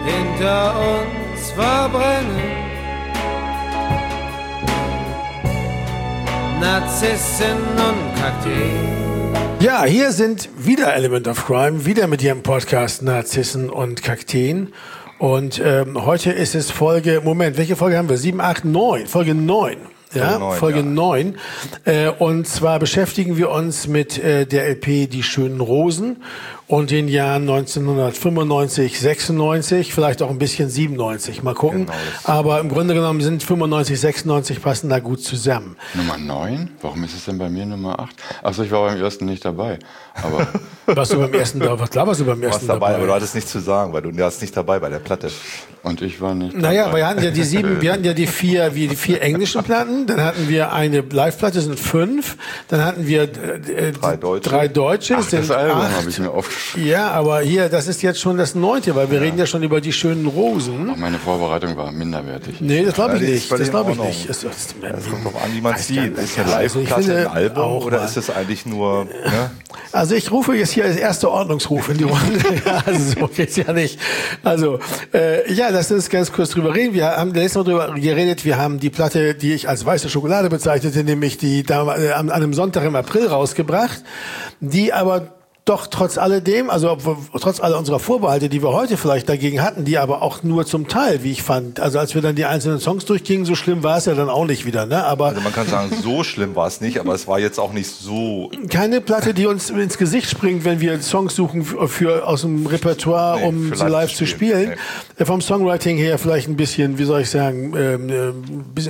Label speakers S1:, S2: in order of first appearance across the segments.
S1: hinter uns verbrennen. Narzissen und Kakteen.
S2: Ja, hier sind wieder Element of Crime, wieder mit Ihrem Podcast Narzissen und Kakteen. Und heute ist es welche Folge haben wir? 7, 8, 9, Folge 9. Ja, Folge 9. Und zwar beschäftigen wir uns mit der LP Die schönen Rosen und den Jahren 1995, 96, vielleicht auch ein bisschen 97. Mal gucken.
S3: Genau,
S2: aber im Grunde genommen sind 95, 96 passen da gut zusammen.
S3: Nummer 9? Warum ist es denn bei mir Nummer 8? Achso, ich war beim ersten nicht dabei. Aber
S2: warst du beim ersten dabei? Klar warst du beim ersten dabei.
S4: Aber du hattest nichts zu sagen, weil du warst nicht dabei bei der Platte.
S3: Und ich war nicht dabei.
S2: Naja, wir hatten ja die vier englischen Platten, dann hatten wir eine Live-Platte, sind 5, dann hatten wir drei Deutsche.
S3: Ach, das Album habe ich mir aufgeschrieben.
S2: Ja, aber hier, das ist jetzt schon das 9., weil wir reden ja schon über die schönen Rosen.
S3: Ach, meine Vorbereitung war minderwertig.
S2: Nee, das glaube ich nicht.
S4: Das kommt drauf an, wie man sieht. Ist eine Live-Platte ein Album oder ist es eigentlich nur... Ne?
S2: Also ich rufe jetzt hier als erster Ordnungsruf in die Runde. Also so geht's ja nicht. Also, lass uns ganz kurz drüber reden. Wir haben letztes Mal drüber geredet. Wir haben die Platte, die ich als weiße Schokolade bezeichnete, nämlich die an einem Sonntag im April rausgebracht, die aber doch trotz alledem, also trotz aller unserer Vorbehalte, die wir heute vielleicht dagegen hatten, die aber auch nur zum Teil, wie ich fand. Also als wir dann die einzelnen Songs durchgingen, so schlimm war es ja dann auch nicht wieder. Ne? Aber
S4: also man kann sagen, so schlimm war es nicht, aber es war jetzt auch nicht so...
S2: Keine Platte, die uns ins Gesicht springt, wenn wir Songs suchen aus dem Repertoire, um sie live zu spielen. Nee. Vom Songwriting her vielleicht ein bisschen, wie soll ich sagen, bisschen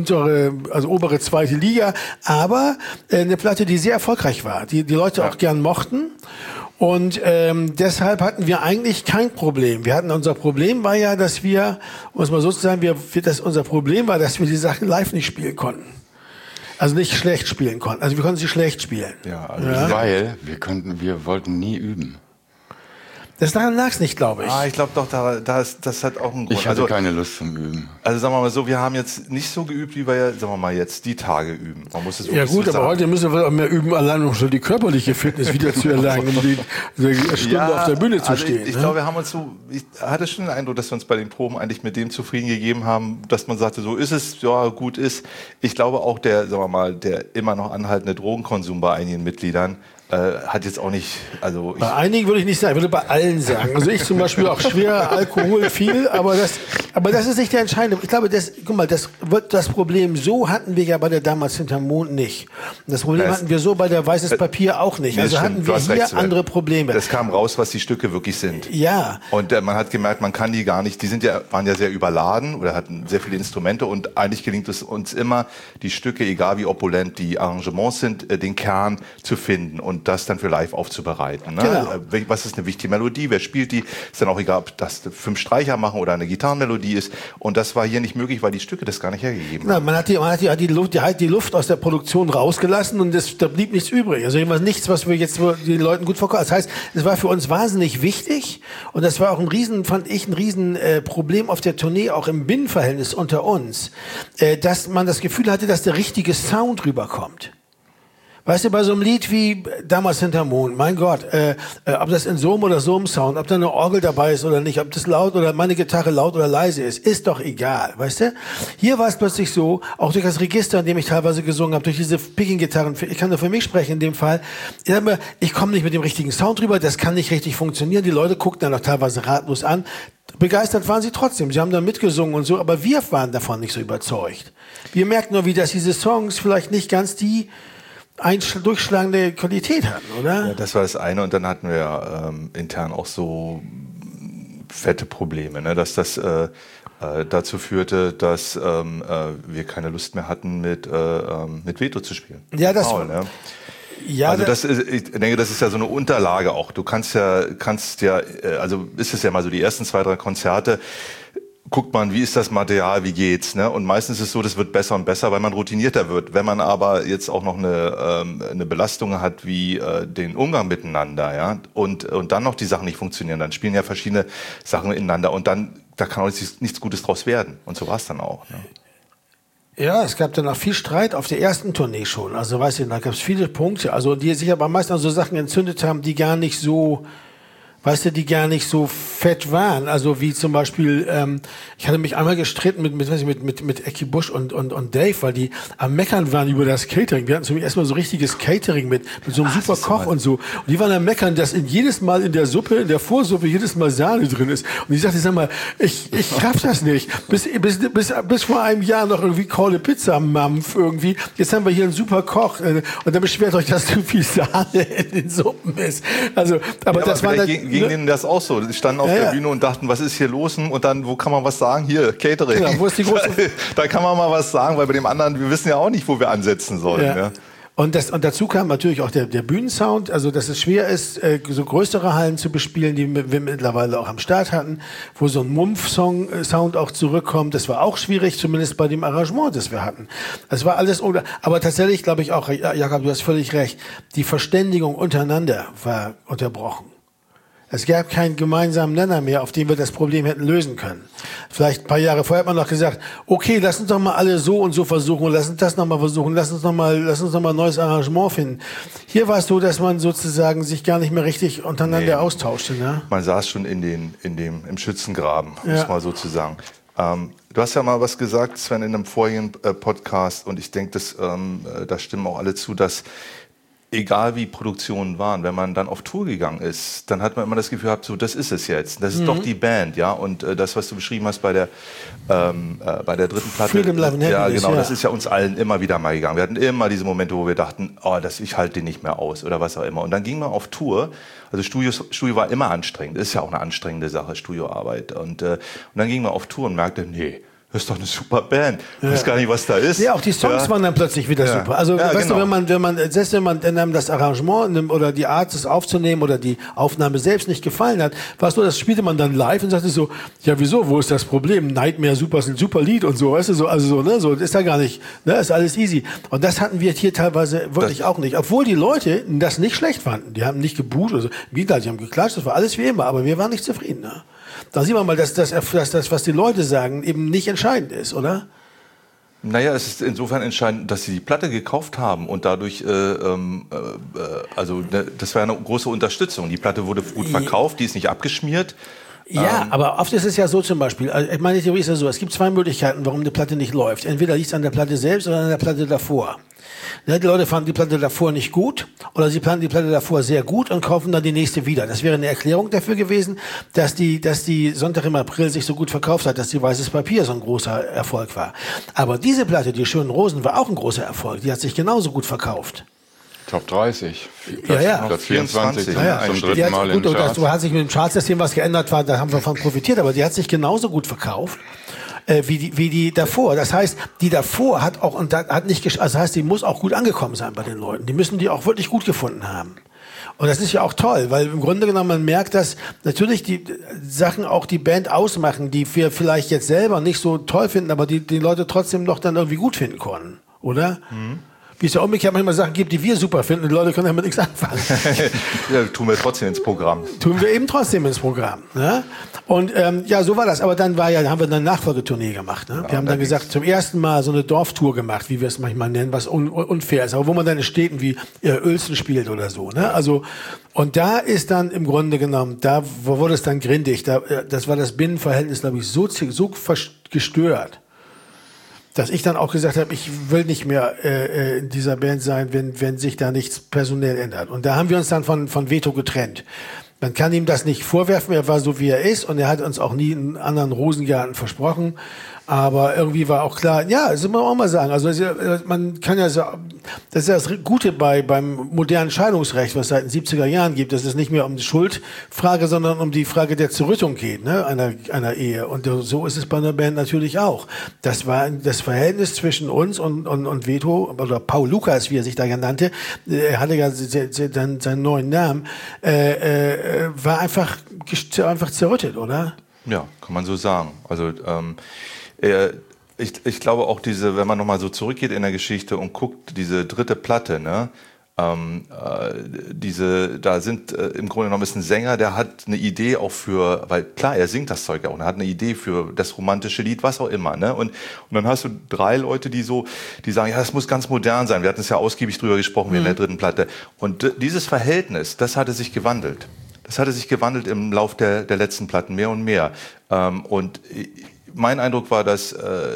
S2: obere zweite Liga, aber eine Platte, die sehr erfolgreich war, die Leute auch gern mochten. Und deshalb hatten wir eigentlich kein Problem. Unser Problem war ja, dass wir, um es mal so zu sagen, unser Problem war, dass wir die Sachen live nicht spielen konnten. Also nicht schlecht spielen konnten. Also wir konnten sie schlecht spielen.
S3: Ja, weil wir wollten nie üben.
S2: Daran lag es nicht, glaube ich.
S4: Ich glaube doch, das hat auch einen Grund.
S3: Ich hatte keine Lust zum Üben.
S4: Also sagen wir mal so, wir haben jetzt nicht so geübt, wie wir ja, sagen wir mal jetzt, die Tage üben. Man muss es
S2: ja gut, aber heute müssen wir auch mehr üben, allein um schon die körperliche Fitness wieder zu erlangen, um die Stunde auf der Bühne zu stehen.
S4: Ich glaube, wir haben uns ich hatte schon den Eindruck, dass wir uns bei den Proben eigentlich mit dem zufrieden gegeben haben, dass man sagte, so ist es, ja gut ist. Ich glaube auch der immer noch anhaltende Drogenkonsum bei einigen Mitgliedern hat jetzt auch nicht,
S2: bei einigen würde ich nicht sagen, ich würde bei allen sagen. Also ich zum Beispiel auch schwer, Alkohol viel, aber das ist nicht der entscheidende. Ich glaube, das Problem so hatten wir ja bei der Damals hinterm Mond nicht. Und das Problem hatten wir so bei der Weißes Papier auch nicht. Also hatten wir hier andere Probleme.
S4: Es kam raus, was die Stücke wirklich sind.
S2: Ja.
S4: Und man hat gemerkt, man kann die gar nicht, waren ja sehr überladen oder hatten sehr viele Instrumente und eigentlich gelingt es uns immer, die Stücke, egal wie opulent die Arrangements sind, den Kern zu finden und das dann für live aufzubereiten. Ne?
S2: Genau.
S4: Was ist eine wichtige Melodie? Wer spielt die? Ist dann auch egal, ob das 5 Streicher machen oder eine Gitarrenmelodie ist. Und das war hier nicht möglich, weil die Stücke das gar nicht hergegeben haben.
S2: Man hat die Luft aus der Produktion rausgelassen und da blieb nichts übrig. Also nichts, was wir jetzt den Leuten gut verkaufen. Das heißt, es war für uns wahnsinnig wichtig und das war auch ein riesen Problem auf der Tournee, auch im Binnenverhältnis unter uns, dass man das Gefühl hatte, dass der richtige Sound rüberkommt. Weißt du, bei so einem Lied wie Damals hinterm Mond, mein Gott, ob das in so einem oder so einem Sound, ob da eine Orgel dabei ist oder nicht, ob das laut oder meine Gitarre laut oder leise ist doch egal, weißt du? Hier war es plötzlich so, auch durch das Register, in dem ich teilweise gesungen habe, durch diese Picking-Gitarren, ich kann nur für mich sprechen in dem Fall, ich komme nicht mit dem richtigen Sound rüber, das kann nicht richtig funktionieren, die Leute guckten dann auch teilweise ratlos an, begeistert waren sie trotzdem, sie haben dann mitgesungen und so, aber wir waren davon nicht so überzeugt. Wir merkten nur, dass diese Songs vielleicht nicht ganz die durchschlagende Qualität hatten, oder?
S4: Ja, das war das eine und dann hatten wir intern auch so fette Probleme, ne? Dass das dazu führte, dass wir keine Lust mehr hatten, mit Veto zu spielen.
S2: Ja, das
S4: Paul, ne? Ja, also ich denke, das ist ja so eine Unterlage auch. Du kannst ja, also ist es ja mal so, die ersten 2, 3 Konzerte, guckt man, wie ist das Material, wie geht's, ne? Und meistens ist es so, das wird besser und besser, weil man routinierter wird. Wenn man aber jetzt auch noch eine Belastung hat, wie den Umgang miteinander, ja, und dann noch die Sachen nicht funktionieren, dann spielen ja verschiedene Sachen ineinander und dann, da kann auch nichts Gutes draus werden. Und so war es dann auch, ne?
S2: Ja, es gab dann auch viel Streit auf der ersten Tournee schon. Also, weißt du, da gab es viele Punkte, also die sich aber meist an so Sachen entzündet haben, die gar nicht so weißt du, die gar nicht so fett waren. Also wie zum Beispiel, ich hatte mich einmal gestritten mit Ecki Busch und Dave, weil die am Meckern waren über das Catering. Wir hatten zum erstmal so richtiges Catering mit so einem super Koch und so. Und die waren am Meckern, dass jedes Mal in der Suppe, in der Vorsuppe, jedes Mal Sahne drin ist. Und ich sagte, sag mal, ich schaff das nicht. Bis vor einem Jahr noch irgendwie Kohle Pizza Mampf irgendwie. Jetzt haben wir hier einen super Koch. Und dann beschwert euch, dass zu viel Sahne in den Suppen ist. Also, aber ja, das war dann,
S4: ging denen das auch so. Die standen auf der Bühne und dachten, was ist hier los? Und dann, wo kann man was sagen? Hier, Catering.
S2: Ja, wo ist die große
S4: da kann man mal was sagen, weil bei dem anderen, wir wissen ja auch nicht, wo wir ansetzen sollen. Ja. Ja.
S2: Und dazu kam natürlich auch der Bühnensound, also dass es schwer ist, so größere Hallen zu bespielen, die wir mittlerweile auch am Start hatten, wo so ein Mumpf-Sound auch zurückkommt. Das war auch schwierig, zumindest bei dem Arrangement, das wir hatten. Das war alles, aber tatsächlich glaube ich auch, Jakob, du hast völlig recht, die Verständigung untereinander war unterbrochen. Es gab keinen gemeinsamen Nenner mehr, auf den wir das Problem hätten lösen können. Vielleicht ein paar Jahre vorher hat man noch gesagt, okay, lass uns doch mal alle so und so versuchen und lass uns das nochmal versuchen, lass uns noch mal ein neues Arrangement finden. Hier war es so, dass man sozusagen sich gar nicht mehr richtig untereinander austauschte. Ne?
S4: Man saß schon im Schützengraben, muss man so zu sagen. Du hast ja mal was gesagt, Sven, in einem vorigen Podcast, und ich denke, da stimmen auch alle zu, dass egal wie Produktionen waren, wenn man dann auf Tour gegangen ist, dann hat man immer das Gefühl gehabt, so, das ist es jetzt. Das ist doch die Band, ja. Und das, was du beschrieben hast bei der dritten Platte.
S2: Freedom, Love and
S4: ja,
S2: Happiness,
S4: genau, das ist ja uns allen immer wieder mal gegangen. Wir hatten immer diese Momente, wo wir dachten, ich halte den nicht mehr aus oder was auch immer. Und dann ging man auf Tour. Also Studio war immer anstrengend. Ist ja auch eine anstrengende Sache, Studioarbeit. Und dann ging man auf Tour und merkte, nee, das ist doch eine super Band. Ich weiß gar nicht, was da ist.
S2: Ja, auch die Songs waren dann plötzlich wieder super. Also, weißt du, wenn man einem das Arrangement nimmt oder die Art, das aufzunehmen oder die Aufnahme selbst nicht gefallen hat, weißt du, das spielte man dann live und sagte so, ja, wieso, wo ist das Problem? Nightmare Super ist ein super Lied und so, weißt du, so ist da gar nicht, ne, ist alles easy. Und das hatten wir hier teilweise wirklich auch nicht. Obwohl die Leute das nicht schlecht fanden. Die haben nicht geboot oder so. Wie gesagt, die haben geklatscht, das war alles wie immer, aber wir waren nicht zufrieden, ne? Da sieht man mal, dass das, was die Leute sagen, eben nicht entscheidend ist, oder?
S4: Naja, es ist insofern entscheidend, dass sie die Platte gekauft haben und dadurch, das war eine große Unterstützung. Die Platte wurde gut verkauft, die ist nicht abgeschmiert.
S2: Ja, aber oft ist es ja so zum Beispiel, also meine Theorie ist ja so, es gibt zwei Möglichkeiten, warum eine Platte nicht läuft. Entweder liegt es an der Platte selbst oder an der Platte davor. Die Leute fanden die Platte davor nicht gut oder sie fanden die Platte davor sehr gut und kaufen dann die nächste wieder. Das wäre eine Erklärung dafür gewesen, dass die Sonntag im April sich so gut verkauft hat, dass die Weißes Papier so ein großer Erfolg war. Aber diese Platte, die Schönen Rosen, war auch ein großer Erfolg. Die hat sich genauso gut verkauft.
S3: Top 30.
S4: Platz 24 zum dritten Mal in den Charts.
S2: Du hast sich mit dem Chartsystem was geändert, da haben wir von profitiert, aber die hat sich genauso gut verkauft. Wie die davor. Das heißt, die davor hat auch das heißt, die muss auch gut angekommen sein bei den Leuten. Die müssen die auch wirklich gut gefunden haben. Und das ist ja auch toll, weil im Grunde genommen man merkt, dass natürlich die Sachen auch die Band ausmachen, die wir vielleicht jetzt selber nicht so toll finden, aber die Leute trotzdem noch dann irgendwie gut finden konnten, oder? Mhm. Wie es ja umgekehrt manchmal Sachen gibt, die wir super finden, und die Leute können damit nichts anfangen.
S4: Ja, tun wir trotzdem ins Programm.
S2: Tun wir eben trotzdem ins Programm. Ne? Und so war das. Aber dann haben wir eine Nachfolgetournee gemacht. Ne? Wir haben dann gesagt, zum ersten Mal so eine Dorftour gemacht, wie wir es manchmal nennen, was unfair ist. Aber wo man dann in Städten wie Uelzen spielt oder so. Ne? Also, und da ist dann im Grunde genommen, da wurde es dann grindig. Das war das Binnenverhältnis, glaube ich, so gestört, dass ich dann auch gesagt habe, ich will nicht mehr in dieser Band sein, wenn sich da nichts personell ändert. Und da haben wir uns dann von Veto getrennt. Man kann ihm das nicht vorwerfen, er war so, wie er ist, und er hat uns auch nie einen anderen Rosengarten versprochen. Aber irgendwie war auch klar, ja, das muss man auch mal sagen. Also man kann ja sagen, das ist ja das Gute beim modernen Scheidungsrecht, was es seit den 70er Jahren gibt, dass es nicht mehr um die Schuldfrage, sondern um die Frage der Zerrüttung geht, ne, einer Ehe. Und so ist es bei einer Band natürlich auch. Das war das Verhältnis zwischen uns und Veto, oder Paul Lukas, wie er sich da ja nannte, er hatte ja seinen neuen Namen, war einfach zerrüttet, oder?
S4: Ja, kann man so sagen. Also ich glaube auch wenn man nochmal so zurückgeht in der Geschichte und guckt, diese dritte Platte, ne, da sind im Grunde genommen ist ein Sänger, der hat eine Idee auch weil klar, er singt das Zeug auch, er hat eine Idee für das romantische Lied, was auch immer, ne, und dann hast du 3 Leute, die sagen, ja, das muss ganz modern sein. Wir hatten es ja ausgiebig drüber gesprochen, wie in der dritten Platte. Und dieses Verhältnis, das hatte sich gewandelt. das hatte sich gewandelt im Lauf der letzten Platten, mehr und mehr. Und mein Eindruck war, dass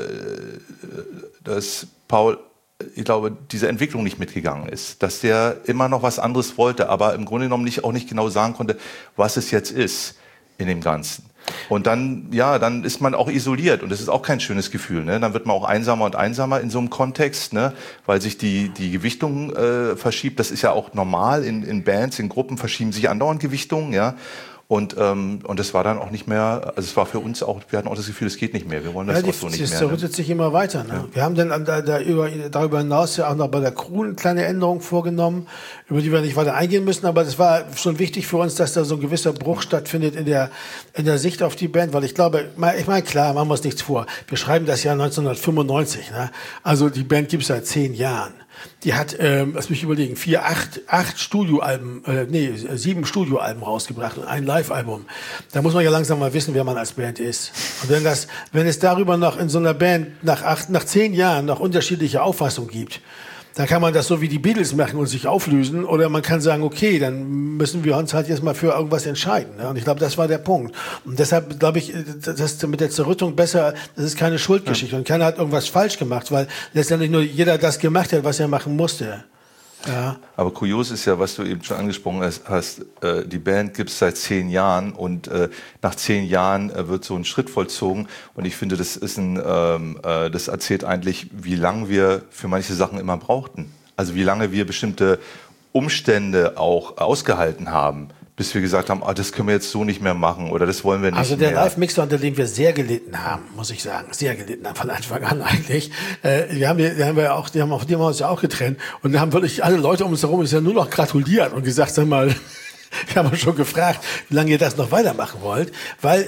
S4: Paul, ich glaube, diese Entwicklung nicht mitgegangen ist. Dass der immer noch was anderes wollte, aber im Grunde genommen auch nicht genau sagen konnte, was es jetzt ist in dem Ganzen. Und dann ist man auch isoliert und das ist auch kein schönes Gefühl. Ne? Dann wird man auch einsamer und einsamer in so einem Kontext, ne? Weil sich die Gewichtung verschiebt. Das ist ja auch normal in Bands, in Gruppen verschieben sich andauernd Gewichtungen, ja. Und das war dann auch nicht mehr, also es war für uns auch, wir hatten auch das Gefühl, es geht nicht mehr, wir wollen das auch so nicht mehr.
S2: Das zerrüttet sich immer weiter. Ne? Ja. Wir haben dann darüber hinaus ja auch noch bei der Crew eine kleine Änderung vorgenommen, über die wir nicht weiter eingehen müssen, aber das war schon wichtig für uns, dass da so ein gewisser Bruch stattfindet in der Sicht auf die Band, weil ich glaube, ich meine, klar, machen wir uns nichts vor, wir schreiben das Jahr 1995, ne? Also die Band gibt's seit 10 Jahren. Die hat, lass mich überlegen, 7 Studioalben rausgebracht und ein Live-Album. Da muss man ja langsam mal wissen, wer man als Band ist. Und wenn es darüber noch in so einer Band nach 10 Jahren noch unterschiedliche Auffassungen gibt, dann kann man das so wie die Beatles machen und sich auflösen, oder man kann sagen, okay, dann müssen wir uns halt jetzt mal für irgendwas entscheiden. Ne? Und ich glaube, das war der Punkt. Und deshalb glaube ich, dass mit der Zerrüttung besser, das ist keine Schuldgeschichte. Und keiner hat irgendwas falsch gemacht, weil letztendlich nur jeder das gemacht hat, was er machen musste. Ja.
S4: Aber kurios ist ja, was du eben schon angesprochen hast, die Band gibt es seit 10 Jahren und nach 10 Jahren wird so ein Schritt vollzogen und ich finde, das erzählt eigentlich, wie lange wir für manche Sachen immer brauchten. Also wie lange wir bestimmte Umstände auch ausgehalten haben, bis wir gesagt haben, das können wir jetzt so nicht mehr machen oder das wollen wir nicht mehr.
S2: Also der Live-Mixer, unter dem wir sehr gelitten haben, muss ich sagen, sehr gelitten haben von Anfang an eigentlich. Die haben uns ja auch getrennt und da haben wirklich alle Leute um uns herum ja nur noch gratuliert und gesagt, sag mal, ich habe schon gefragt, wie lange ihr das noch weitermachen wollt, weil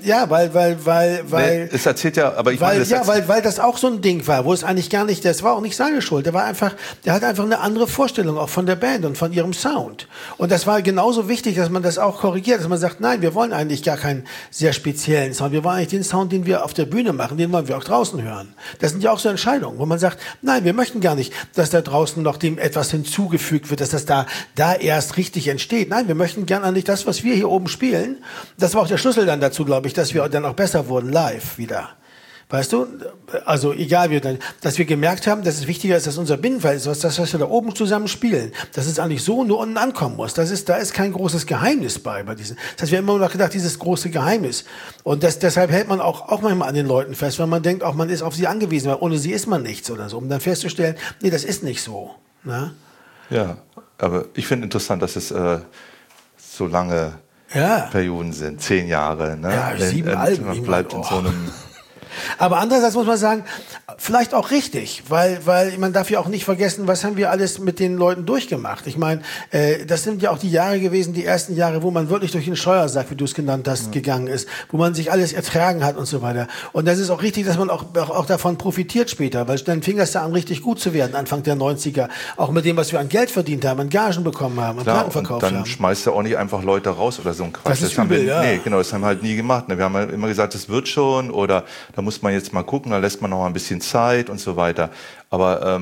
S4: es erzählt ja, aber
S2: weil das auch so ein Ding war, wo es eigentlich gar nicht, das war auch nicht seine Schuld, der hat einfach eine andere Vorstellung auch von der Band und von ihrem Sound. Und das war genauso wichtig, dass man das auch korrigiert, dass man sagt, nein, wir wollen eigentlich gar keinen sehr speziellen Sound, wir wollen eigentlich den Sound, den wir auf der Bühne machen, den wollen wir auch draußen hören. Das sind ja auch so Entscheidungen, wo man sagt, nein, wir möchten gar nicht, dass da draußen noch dem etwas hinzugefügt wird, dass das da erst richtig entsteht. Nein, wir möchten gerne eigentlich das, was wir hier oben spielen. Das war auch der Schlüssel dann dazu, glaube ich, dass wir dann auch besser wurden live wieder. Weißt du? Also egal, dass wir gemerkt haben, dass es wichtiger ist, dass unser Binnenfeld ist, das, was wir da oben zusammen spielen, dass es eigentlich so nur unten ankommen muss. Da ist kein großes Geheimnis bei diesen. Das heißt, wir haben immer noch gedacht, dieses große Geheimnis. Und deshalb hält man auch manchmal an den Leuten fest, weil man denkt, auch man ist auf sie angewiesen, weil ohne sie ist man nichts oder so. Um dann festzustellen, nee, das ist nicht so. Ne?
S4: Ja, aber ich finde interessant, dass es so lange Perioden sind, 10 Jahre. Ne?
S2: Ja, 7 Alben.
S4: Man bleibt in so einem...
S2: Aber andererseits muss man sagen, vielleicht auch richtig, weil man darf ja auch nicht vergessen, was haben wir alles mit den Leuten durchgemacht. Ich meine, das sind ja auch die Jahre gewesen, die ersten Jahre, wo man wirklich durch den Scheuersack, wie du es genannt hast, gegangen ist, wo man sich alles ertragen hat und so weiter. Und das ist auch richtig, dass man auch davon profitiert später, weil dann fing das da an, richtig gut zu werden, Anfang der 90er. Auch mit dem, was wir an Geld verdient haben, an Gagen bekommen haben, an Platten verkauft haben.
S4: Dann schmeißt du auch nicht einfach Leute raus oder so ein Quatsch.
S2: Das ist übel,
S4: Nee, genau, das haben wir halt nie gemacht. Wir haben halt immer gesagt, das wird schon oder da muss man jetzt mal gucken, da lässt man noch mal ein bisschen Zeit und so weiter. Aber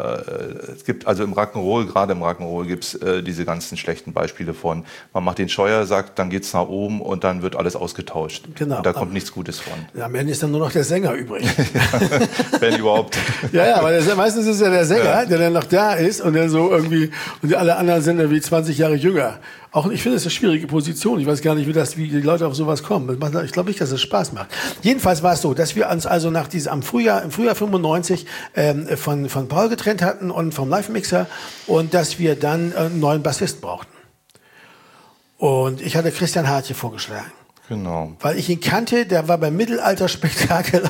S4: es gibt also gerade im Rock'n'Roll gibt es diese ganzen schlechten Beispiele von, man macht den Scheuersack, dann geht's nach oben und dann wird alles ausgetauscht. Genau. Und da kommt nichts Gutes von.
S2: Ja, am Ende ist dann nur noch der Sänger übrig.
S4: Wenn überhaupt.
S2: Ja, weil meistens ist ja der Sänger, der dann noch da ist und dann so irgendwie, und alle anderen sind dann wie 20 Jahre jünger. Auch ich finde, es ist eine schwierige Position. Ich weiß gar nicht, wie die Leute auf sowas kommen. Ich glaube nicht, dass es Spaß macht. Jedenfalls war es so, dass wir uns also im Frühjahr 95 von Paul getrennt hatten und vom Live-Mixer und dass wir dann einen neuen Bassisten brauchten. Und ich hatte Christian Hartje vorgeschlagen.
S4: Genau.
S2: Weil ich ihn kannte, der war beim Mittelalterspektakel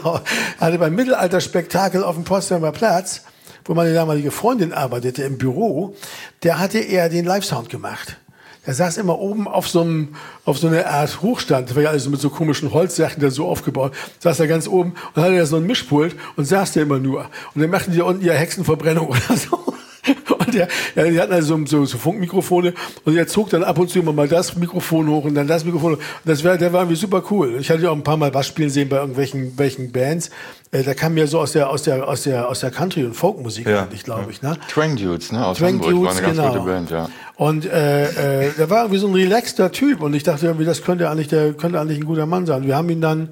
S2: auf dem Potsdamer Platz, wo meine damalige Freundin arbeitete im Büro. Der hatte er den Live-Sound gemacht. Der saß immer oben auf so einer Art Hochstand, das war ja alles mit so komischen Holzsachen da so aufgebaut, saß da ganz oben und hatte da so ein Mischpult und saß da immer nur. Und dann machten die da unten ihre Hexenverbrennung oder so. Und die hatten also so Funkmikrofone und er zog dann ab und zu immer mal das Mikrofon hoch und dann das Mikrofon hoch. Und der war irgendwie super cool. Ich hatte auch ein paar Mal was spielen sehen bei welchen Bands. Da kam mir so aus der Country- und Folkmusik eigentlich, glaube ich. Ne?
S3: Twang Dudes, ne? Aus
S2: Twang
S3: Hamburg,
S2: Dudes,
S3: war eine ganz
S2: genau.
S3: gute Band, ja.
S2: Und der war irgendwie so ein relaxter Typ und ich dachte irgendwie, der könnte eigentlich ein guter Mann sein. Wir haben ihn dann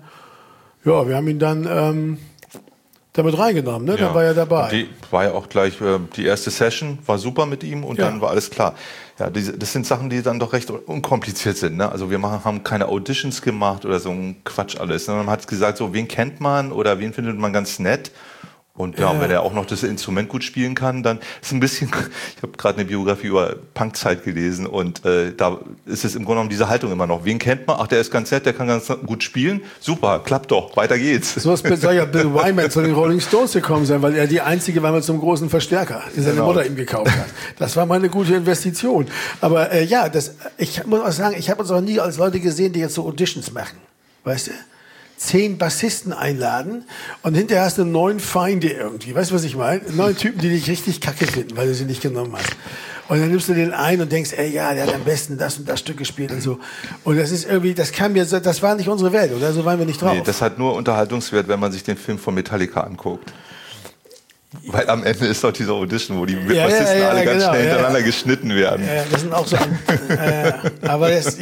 S2: damit reingenommen, ne? Dann war er dabei.
S4: Die war ja auch gleich, die erste Session war super mit ihm und dann war alles klar. Ja, das sind Sachen, die dann doch recht unkompliziert sind, ne? Also wir haben keine Auditions gemacht oder so ein Quatsch alles, sondern man hat gesagt, so, wen kennt man oder wen findet man ganz nett? Und wenn er auch noch das Instrument gut spielen kann, dann ist ein bisschen, ich habe gerade eine Biografie über Punkzeit gelesen und da ist es im Grunde genommen diese Haltung immer noch. Wen kennt man? Ach, der ist ganz nett, der kann ganz gut spielen. Super, klappt doch, weiter geht's.
S2: So soll ja Bill Wyman zu den Rolling Stones gekommen sein, weil er die einzige war mit so einem großen Verstärker, den seine Mutter ihm gekauft hat. Das war mal eine gute Investition. Aber ich muss auch sagen, ich habe uns auch nie als Leute gesehen, die jetzt so Auditions machen. Weißt du? 10 Bassisten einladen und hinterher hast du 9 Feinde irgendwie. Weißt du, was ich meine? 9 Typen, die dich richtig kacke finden, weil du sie nicht genommen hast. Und dann nimmst du den ein und denkst, der hat am besten das und das Stück gespielt und so. Und das ist irgendwie, das war nicht unsere Welt, oder? So waren wir nicht drauf.
S4: Nee, das hat nur Unterhaltungswert, wenn man sich den Film von Metallica anguckt. Weil am Ende ist doch diese Audition, wo die Bassisten alle ganz schnell hintereinander geschnitten werden.
S2: Ja, das sind auch so. Aber das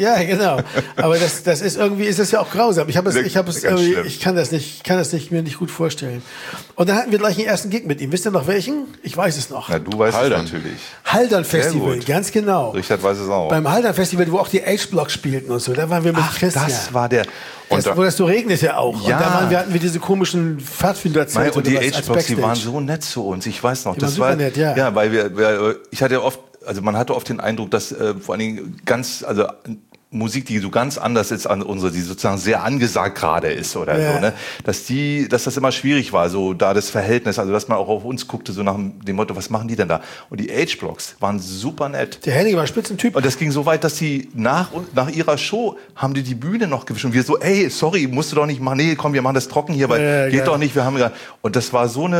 S2: ist irgendwie, ist das ja auch grausam. Ich kann das mir nicht gut vorstellen. Und dann hatten wir gleich den ersten Gig mit ihm. Wisst ihr noch welchen? Ich weiß es noch.
S4: Na, du weißt es natürlich.
S2: Haldern Festival, ganz genau.
S4: Richard weiß es auch.
S2: Beim Haldern Festival, wo auch die H-Block spielten und so. Da waren wir mit Christian.
S4: Das war der.
S2: Wo das so regnete auch.
S4: Ja.
S2: Und da hatten wir diese komischen Pfadfinderzelte.
S4: Und die H-Blocks, die waren so nett zu uns. Ich weiß noch.
S2: Das war nett, ja.
S4: Ja, weil ich hatte oft, also man hatte oft den Eindruck, dass vor allen Dingen Musik, die so ganz anders ist an unsere, die sozusagen sehr angesagt gerade ist oder so, ne? Dass das immer schwierig war, so da das Verhältnis, also dass man auch auf uns guckte, so nach dem Motto, was machen die denn da? Und die H-Blocks waren super nett.
S2: Der Henning war ein Spitzentyp.
S4: Und das ging so weit, dass die nach ihrer Show haben die Bühne noch gewischt und wir so, ey, sorry, musst du doch nicht machen, nee, komm, wir machen das trocken hier, weil geht doch nicht, und das war so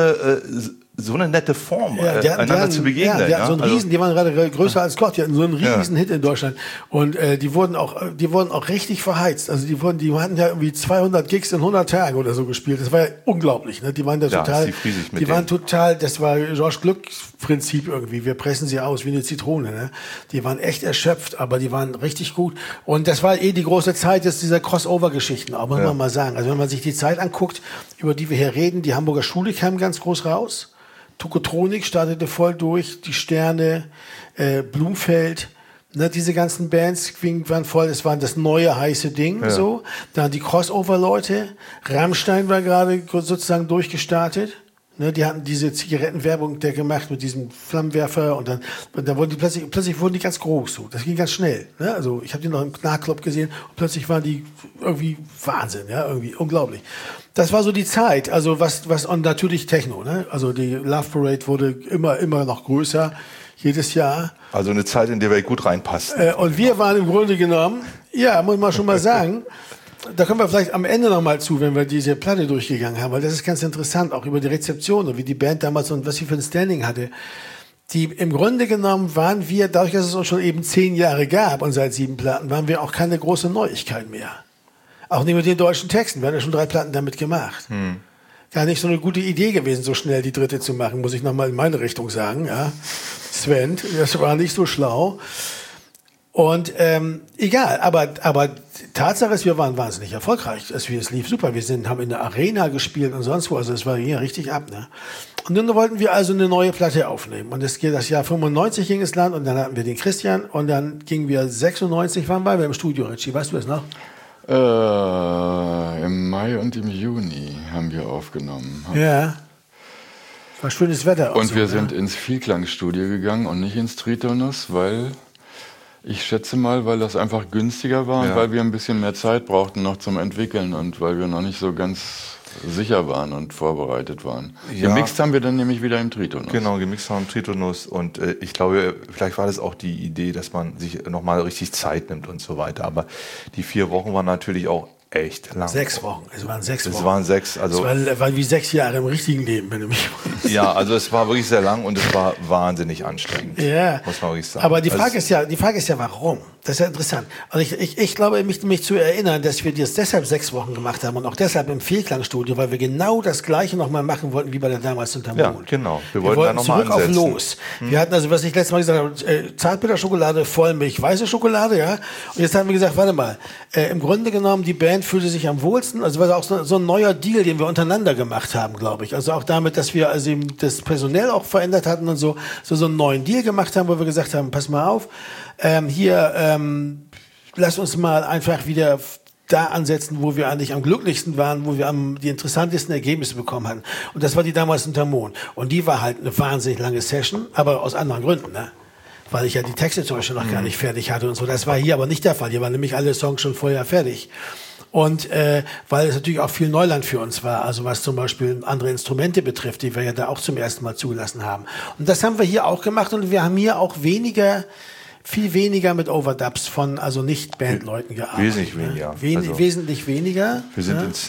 S4: eine nette Form, einander zu begegnen.
S2: Die waren gerade größer als Gott, die hatten so einen riesen Hit in Deutschland. Und die wurden auch richtig verheizt. Also die hatten ja irgendwie 200 Gigs in 100 Tagen oder so gespielt. Das war ja unglaublich. Ne? Die waren da total, das war George Glück-Prinzip irgendwie. Wir pressen sie aus wie eine Zitrone. Ne? Die waren echt erschöpft, aber die waren richtig gut. Und das war die große Zeit dieser Crossover-Geschichten, auch muss man mal sagen. Also wenn man sich die Zeit anguckt, über die wir hier reden, die Hamburger Schule kam ganz groß raus. Tokotronik startete voll durch, die Sterne, Blumfeld, ne, diese ganzen Bands waren voll, es war das neue heiße Ding, so. Dann die Crossover-Leute, Rammstein war gerade sozusagen durchgestartet, ne, die hatten diese Zigarettenwerbung gemacht mit diesem Flammenwerfer und dann wurden die plötzlich wurden die ganz groß, so. Das ging ganz schnell, ne, also ich habe die noch im Knarrclub gesehen und plötzlich waren die irgendwie Wahnsinn, ja, irgendwie unglaublich. Das war so die Zeit, also und natürlich Techno, ne? Also die Love Parade wurde immer noch größer, jedes Jahr.
S4: Also eine Zeit, in der wir gut reinpassten.
S2: Und wir waren im Grunde genommen, muss man schon mal sagen, da kommen wir vielleicht am Ende noch mal zu, wenn wir diese Platte durchgegangen haben, weil das ist ganz interessant, auch über die Rezeption und wie die Band damals und was sie für ein Standing hatte. Im Grunde genommen waren wir, dadurch, dass es uns schon eben 10 Jahre gab und seit 7 Platten, waren wir auch keine große Neuigkeit mehr. Auch nicht mit den deutschen Texten. Wir haben ja schon 3 Platten damit gemacht. Gar nicht so eine gute Idee gewesen, so schnell die 3. zu machen, muss ich nochmal in meine Richtung sagen. Ja. Sven, das war nicht so schlau. Und egal, aber Tatsache ist, wir waren wahnsinnig erfolgreich. Es lief super. Wir haben in der Arena gespielt und sonst wo. Also es war hier richtig ab. Ne? Und dann wollten wir also eine neue Platte aufnehmen. Und das Jahr 95 ging es lang und dann hatten wir den Christian und dann gingen wir 96, waren wir im Studio, Richie. Weißt du das noch?
S3: Im Mai und im Juni haben wir aufgenommen.
S2: Ja. War schönes Wetter.
S3: Und wir sind ins Vielklangstudio gegangen und nicht ins Tritonus, weil das einfach günstiger war und weil wir ein bisschen mehr Zeit brauchten noch zum Entwickeln und weil wir noch nicht so ganz sicher waren und vorbereitet waren. Gemixt haben wir dann nämlich wieder im Tritonus.
S4: Genau, gemixt haben wir im Tritonus und ich glaube, vielleicht war das auch die Idee, dass man sich nochmal richtig Zeit nimmt und so weiter. Aber die 4 Wochen waren natürlich auch echt lang.
S2: 6 Wochen, es waren 6 Wochen.
S4: Es waren 6, also...
S2: Es war wie 6 Jahre im richtigen Leben, wenn du mich
S4: Ja, also es war wirklich sehr lang und es war wahnsinnig anstrengend.
S2: Ja.
S4: Muss man wirklich sagen.
S2: Aber die Frage ist ja, warum? Das ist ja interessant. Und ich glaube, mich zu erinnern, dass wir das deshalb 6 Wochen gemacht haben und auch deshalb im Fehlklangstudio, weil wir genau das Gleiche nochmal machen wollten wie bei der damals unter Mond.
S4: Ja, genau. Wir wollten da
S2: nochmal
S4: zurück
S2: auf Los. Wir hatten also, was ich letztes Mal gesagt habe, Zartbitterschokolade, Vollmilch, weiße Schokolade, ja. Und jetzt haben wir gesagt, warte mal, im Grunde genommen, die Band fühlte sich am wohlsten. Also war auch so ein neuer Deal, den wir untereinander gemacht haben, glaube ich. Also auch damit, dass wir also eben das personell auch verändert hatten und so einen neuen Deal gemacht haben, wo wir gesagt haben, pass mal auf, lass uns mal einfach wieder da ansetzen, wo wir eigentlich am glücklichsten waren, wo wir die interessantesten Ergebnisse bekommen hatten. Und das war die damals unter Mond. Und die war halt eine wahnsinnig lange Session, aber aus anderen Gründen, ne? Weil ich ja die Texte zum Beispiel noch gar nicht fertig hatte und so. Das war hier aber nicht der Fall. Hier waren nämlich alle Songs schon vorher fertig. Und weil es natürlich auch viel Neuland für uns war, also was zum Beispiel andere Instrumente betrifft, die wir ja da auch zum ersten Mal zugelassen haben. Und das haben wir hier auch gemacht und wir haben hier auch viel weniger mit Overdubs von also nicht Bandleuten gearbeitet.
S4: Wesentlich weniger.
S2: Wesentlich weniger.
S4: Wir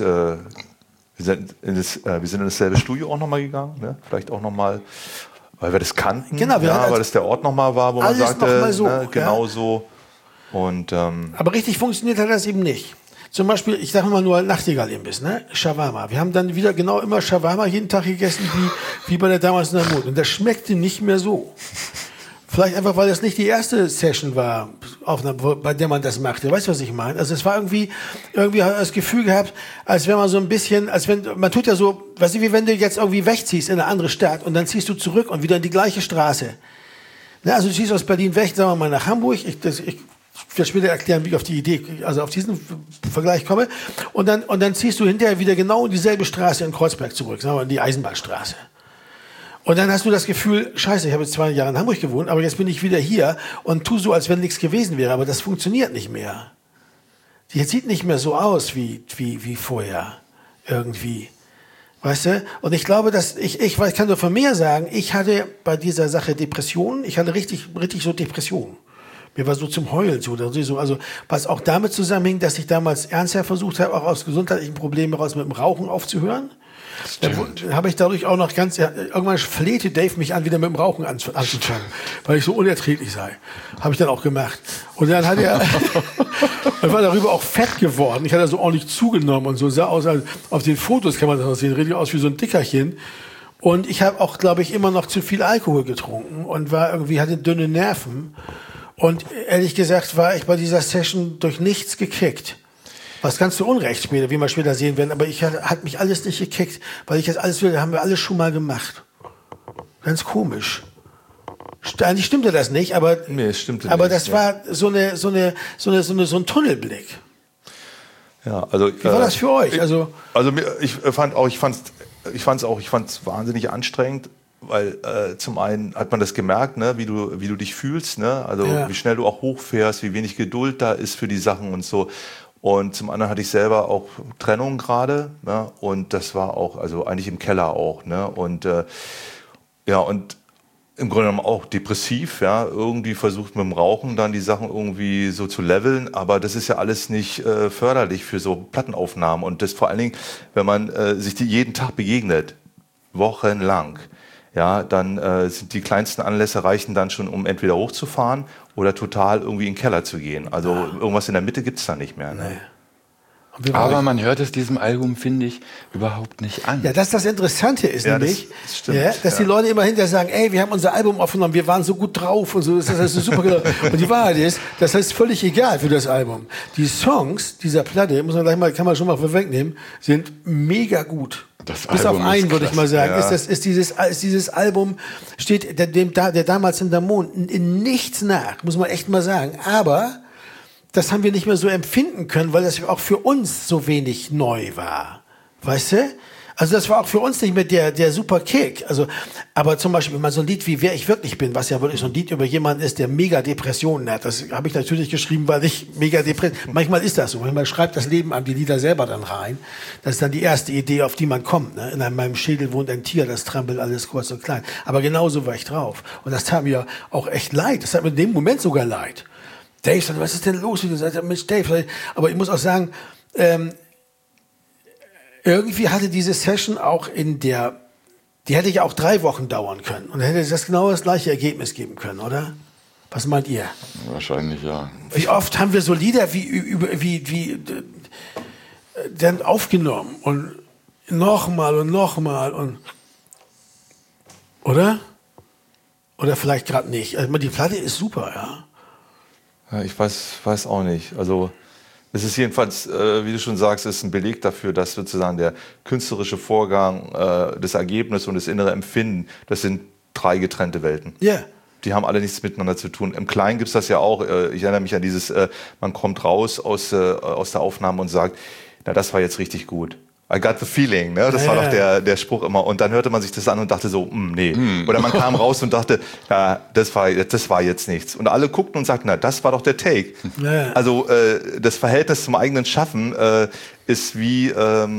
S4: sind in dasselbe Studio auch nochmal gegangen, ne? Vielleicht auch nochmal, weil wir das kannten,
S2: genau,
S4: weil das der Ort nochmal war, wo man sagte,
S2: so,
S4: ne, genau so. Und,
S2: aber richtig funktioniert hat das eben nicht. Zum Beispiel, ich sage mal nur Nachtigall-Imbiss, ne? Shawarma. Wir haben dann wieder genau immer Shawarma jeden Tag gegessen, wie bei der damals in der Mond. Und das schmeckte nicht mehr so. Vielleicht einfach, weil das nicht die erste Session war, bei der man das machte. Weißt du, was ich meine? Also es war irgendwie hat das Gefühl gehabt, als wenn man so ein bisschen, man tut ja so, weißt du, wie wenn du jetzt irgendwie wegziehst in eine andere Stadt und dann ziehst du zurück und wieder in die gleiche Straße. Ne? Also du ziehst aus Berlin weg, sagen wir mal nach Hamburg, ich werde später erklären, wie ich auf die Idee, also auf diesen Vergleich komme. Und dann ziehst du hinterher wieder genau in dieselbe Straße in Kreuzberg zurück, sagen wir mal in die Eisenbahnstraße. Und dann hast du das Gefühl, scheiße, ich habe jetzt 2 Jahre in Hamburg gewohnt, aber jetzt bin ich wieder hier und tu so, als wenn nichts gewesen wäre. Aber das funktioniert nicht mehr. Die sieht nicht mehr so aus wie vorher. Irgendwie. Weißt du? Und ich glaube, dass ich kann nur von mir sagen, ich hatte bei dieser Sache Depressionen. Ich hatte richtig so Depressionen. Mir war so zum Heulen so. Also, was auch damit zusammenhing, dass ich damals ernsthaft versucht habe, auch aus gesundheitlichen Problemen heraus mit dem Rauchen aufzuhören. Dann habe ich dadurch auch noch irgendwann flehte Dave mich an, wieder mit dem Rauchen anzufangen, weil ich so unerträglich sei. Habe ich dann auch gemacht. Und dann hat er war darüber auch fett geworden. Ich hatte so ordentlich zugenommen und so, sah aus, als auf den Fotos kann man das noch sehen, richtig aus wie so ein Dickerchen. Und ich habe auch, glaube ich, immer noch zu viel Alkohol getrunken und hatte dünne Nerven. Und ehrlich gesagt war ich bei dieser Session durch nichts gekickt. Was ganz zu Unrecht später, wie wir später sehen werden, aber hat mich alles nicht gekickt, weil ich jetzt alles will, haben wir alles schon mal gemacht. Ganz komisch. Eigentlich stimmte das nicht, aber
S4: nee, es stimmte
S2: aber
S4: nicht,
S2: das war so ein Tunnelblick.
S4: Ja, also
S2: wie war das für euch?
S4: Ich fand's wahnsinnig anstrengend, weil zum einen hat man das gemerkt, ne, wie du dich fühlst, ne, also wie schnell du auch hochfährst, wie wenig Geduld da ist für die Sachen und so. Und zum anderen hatte ich selber auch Trennung gerade, ne? Und das war auch, also eigentlich im Keller auch, ne? Und und im Grunde genommen auch depressiv, ja, irgendwie versucht mit dem Rauchen dann die Sachen irgendwie so zu leveln, aber das ist ja alles nicht förderlich für so Plattenaufnahmen und das vor allen Dingen, wenn man sich die jeden Tag begegnet, wochenlang. Ja, dann sind die kleinsten Anlässe reichen dann schon, um entweder hochzufahren oder total irgendwie in den Keller zu gehen. Also irgendwas in der Mitte gibt's da nicht mehr. Ne?
S2: Nee.
S3: Aber man hört es diesem Album, finde ich, überhaupt nicht an.
S2: Ja, das Interessante ist nämlich,
S4: das stimmt,
S2: dass die Leute immer hinterher sagen, ey, wir haben unser Album aufgenommen, wir waren so gut drauf und so, das heißt super genau. Und die Wahrheit ist, das heißt völlig egal für das Album. Die Songs dieser Platte, kann man schon mal vorwegnehmen, sind mega gut. Bis auf einen, würde ich mal sagen, ist dieses Album, steht der damals in der Mond in nichts nach, muss man echt mal sagen. Aber das haben wir nicht mehr so empfinden können, weil das auch für uns so wenig neu war. Weißt du? Also das war auch für uns nicht mehr der super Kick. Also, aber zum Beispiel mal so ein Lied wie Wer ich wirklich bin, was ja wirklich so ein Lied über jemanden ist, der mega Depressionen hat. Das habe ich natürlich geschrieben, weil ich mega manchmal ist das so. Manchmal schreibt das Leben an die Lieder selber dann rein. Das ist dann die erste Idee, auf die man kommt. Ne? In meinem Schädel wohnt ein Tier, das trampelt alles kurz und klein. Aber genauso war ich drauf. Und das tat mir auch echt leid. Das hat mir in dem Moment sogar leid. Dave sagt, was ist denn los? Wie gesagt, Mensch, Dave. Aber ich muss auch sagen, irgendwie hatte diese Session auch in der die hätte ja auch 3 Wochen dauern können. Und dann hätte das genau das gleiche Ergebnis geben können, oder? Was meint ihr?
S3: Wahrscheinlich, ja.
S2: Wie oft haben wir so Lieder wie dann aufgenommen und nochmal und oder? Oder vielleicht gerade nicht. Also die Platte ist super, ja.
S4: Ja, ich weiß auch nicht. Also es ist jedenfalls, wie du schon sagst, ist ein Beleg dafür, dass sozusagen der künstlerische Vorgang, das Ergebnis und das innere Empfinden, das sind 3 getrennte Welten.
S2: Ja. Yeah.
S4: Die haben alle nichts miteinander zu tun. Im Kleinen gibt es das ja auch. Ich erinnere mich an dieses, man kommt raus aus der Aufnahme und sagt, na, das war jetzt richtig gut. I got the feeling, ne? Das war doch der Spruch immer. Und dann hörte man sich das an und dachte so, nee. Oder man kam raus und dachte, na, das war jetzt nichts. Und alle guckten und sagten, na, das war doch der Take. Ja. Also das Verhältnis zum eigenen Schaffen ist wie...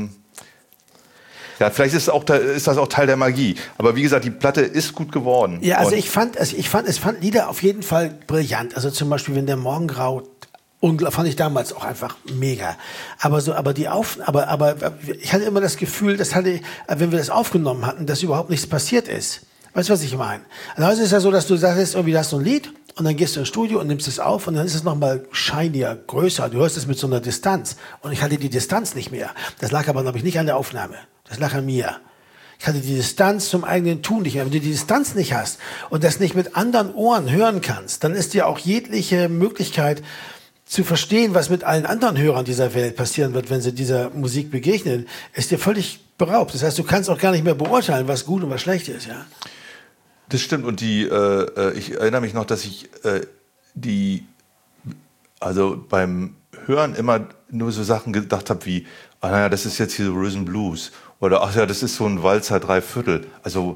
S4: ja, vielleicht ist das auch Teil der Magie. Aber wie gesagt, die Platte ist gut geworden.
S2: Ja, also ich fand Lieder auf jeden Fall brillant. Also zum Beispiel, wenn der Morgen graut, fand ich damals auch einfach mega. Aber ich hatte immer das Gefühl, wenn wir das aufgenommen hatten, dass überhaupt nichts passiert ist. Weißt du, was ich meine? Also es ist ja so, dass du sagst, irgendwie hast du ein Lied und dann gehst du ins Studio und nimmst es auf und dann ist es nochmal shinier, größer. Du hörst es mit so einer Distanz. Und ich hatte die Distanz nicht mehr. Das lag aber, glaube ich, nicht an der Aufnahme. Das lag an mir. Ich hatte die Distanz zum eigenen Tun nicht mehr. Wenn du die Distanz nicht hast und das nicht mit anderen Ohren hören kannst, dann ist dir auch jegliche Möglichkeit zu verstehen, was mit allen anderen Hörern dieser Welt passieren wird, wenn sie dieser Musik begegnen, ist dir völlig beraubt. Das heißt, du kannst auch gar nicht mehr beurteilen, was gut und was schlecht ist. Ja?
S4: Das stimmt. Und ich erinnere mich noch, dass ich also beim Hören immer nur so Sachen gedacht habe wie, naja, das ist jetzt hier so Rhythm Blues. Oder, ach ja, das ist so ein Walzer 3/4. Also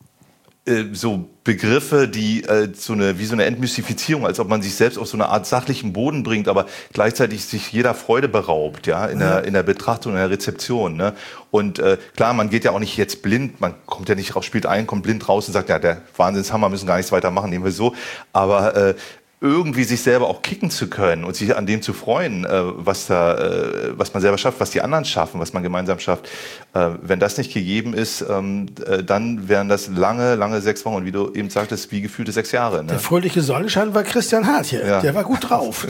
S4: so Begriffe, die wie so eine Entmystifizierung, als ob man sich selbst auf so eine Art sachlichen Boden bringt, aber gleichzeitig sich jeder Freude beraubt, ja, in der Betrachtung, in der Rezeption. Ne? Und klar, man geht ja auch nicht jetzt blind, man kommt ja nicht raus, spielt ein, kommt blind raus und sagt, ja, der Wahnsinnshammer, müssen gar nichts weiter machen, nehmen wir so. Aber irgendwie sich selber auch kicken zu können und sich an dem zu freuen, was man selber schafft, was die anderen schaffen, was man gemeinsam schafft. Wenn das nicht gegeben ist, dann wären das lange 6 Wochen und wie du eben sagtest, wie gefühlte 6 Jahre. Ne?
S2: Der fröhliche Sonnenschein war Christian Hart hier. Ja. Der war gut drauf.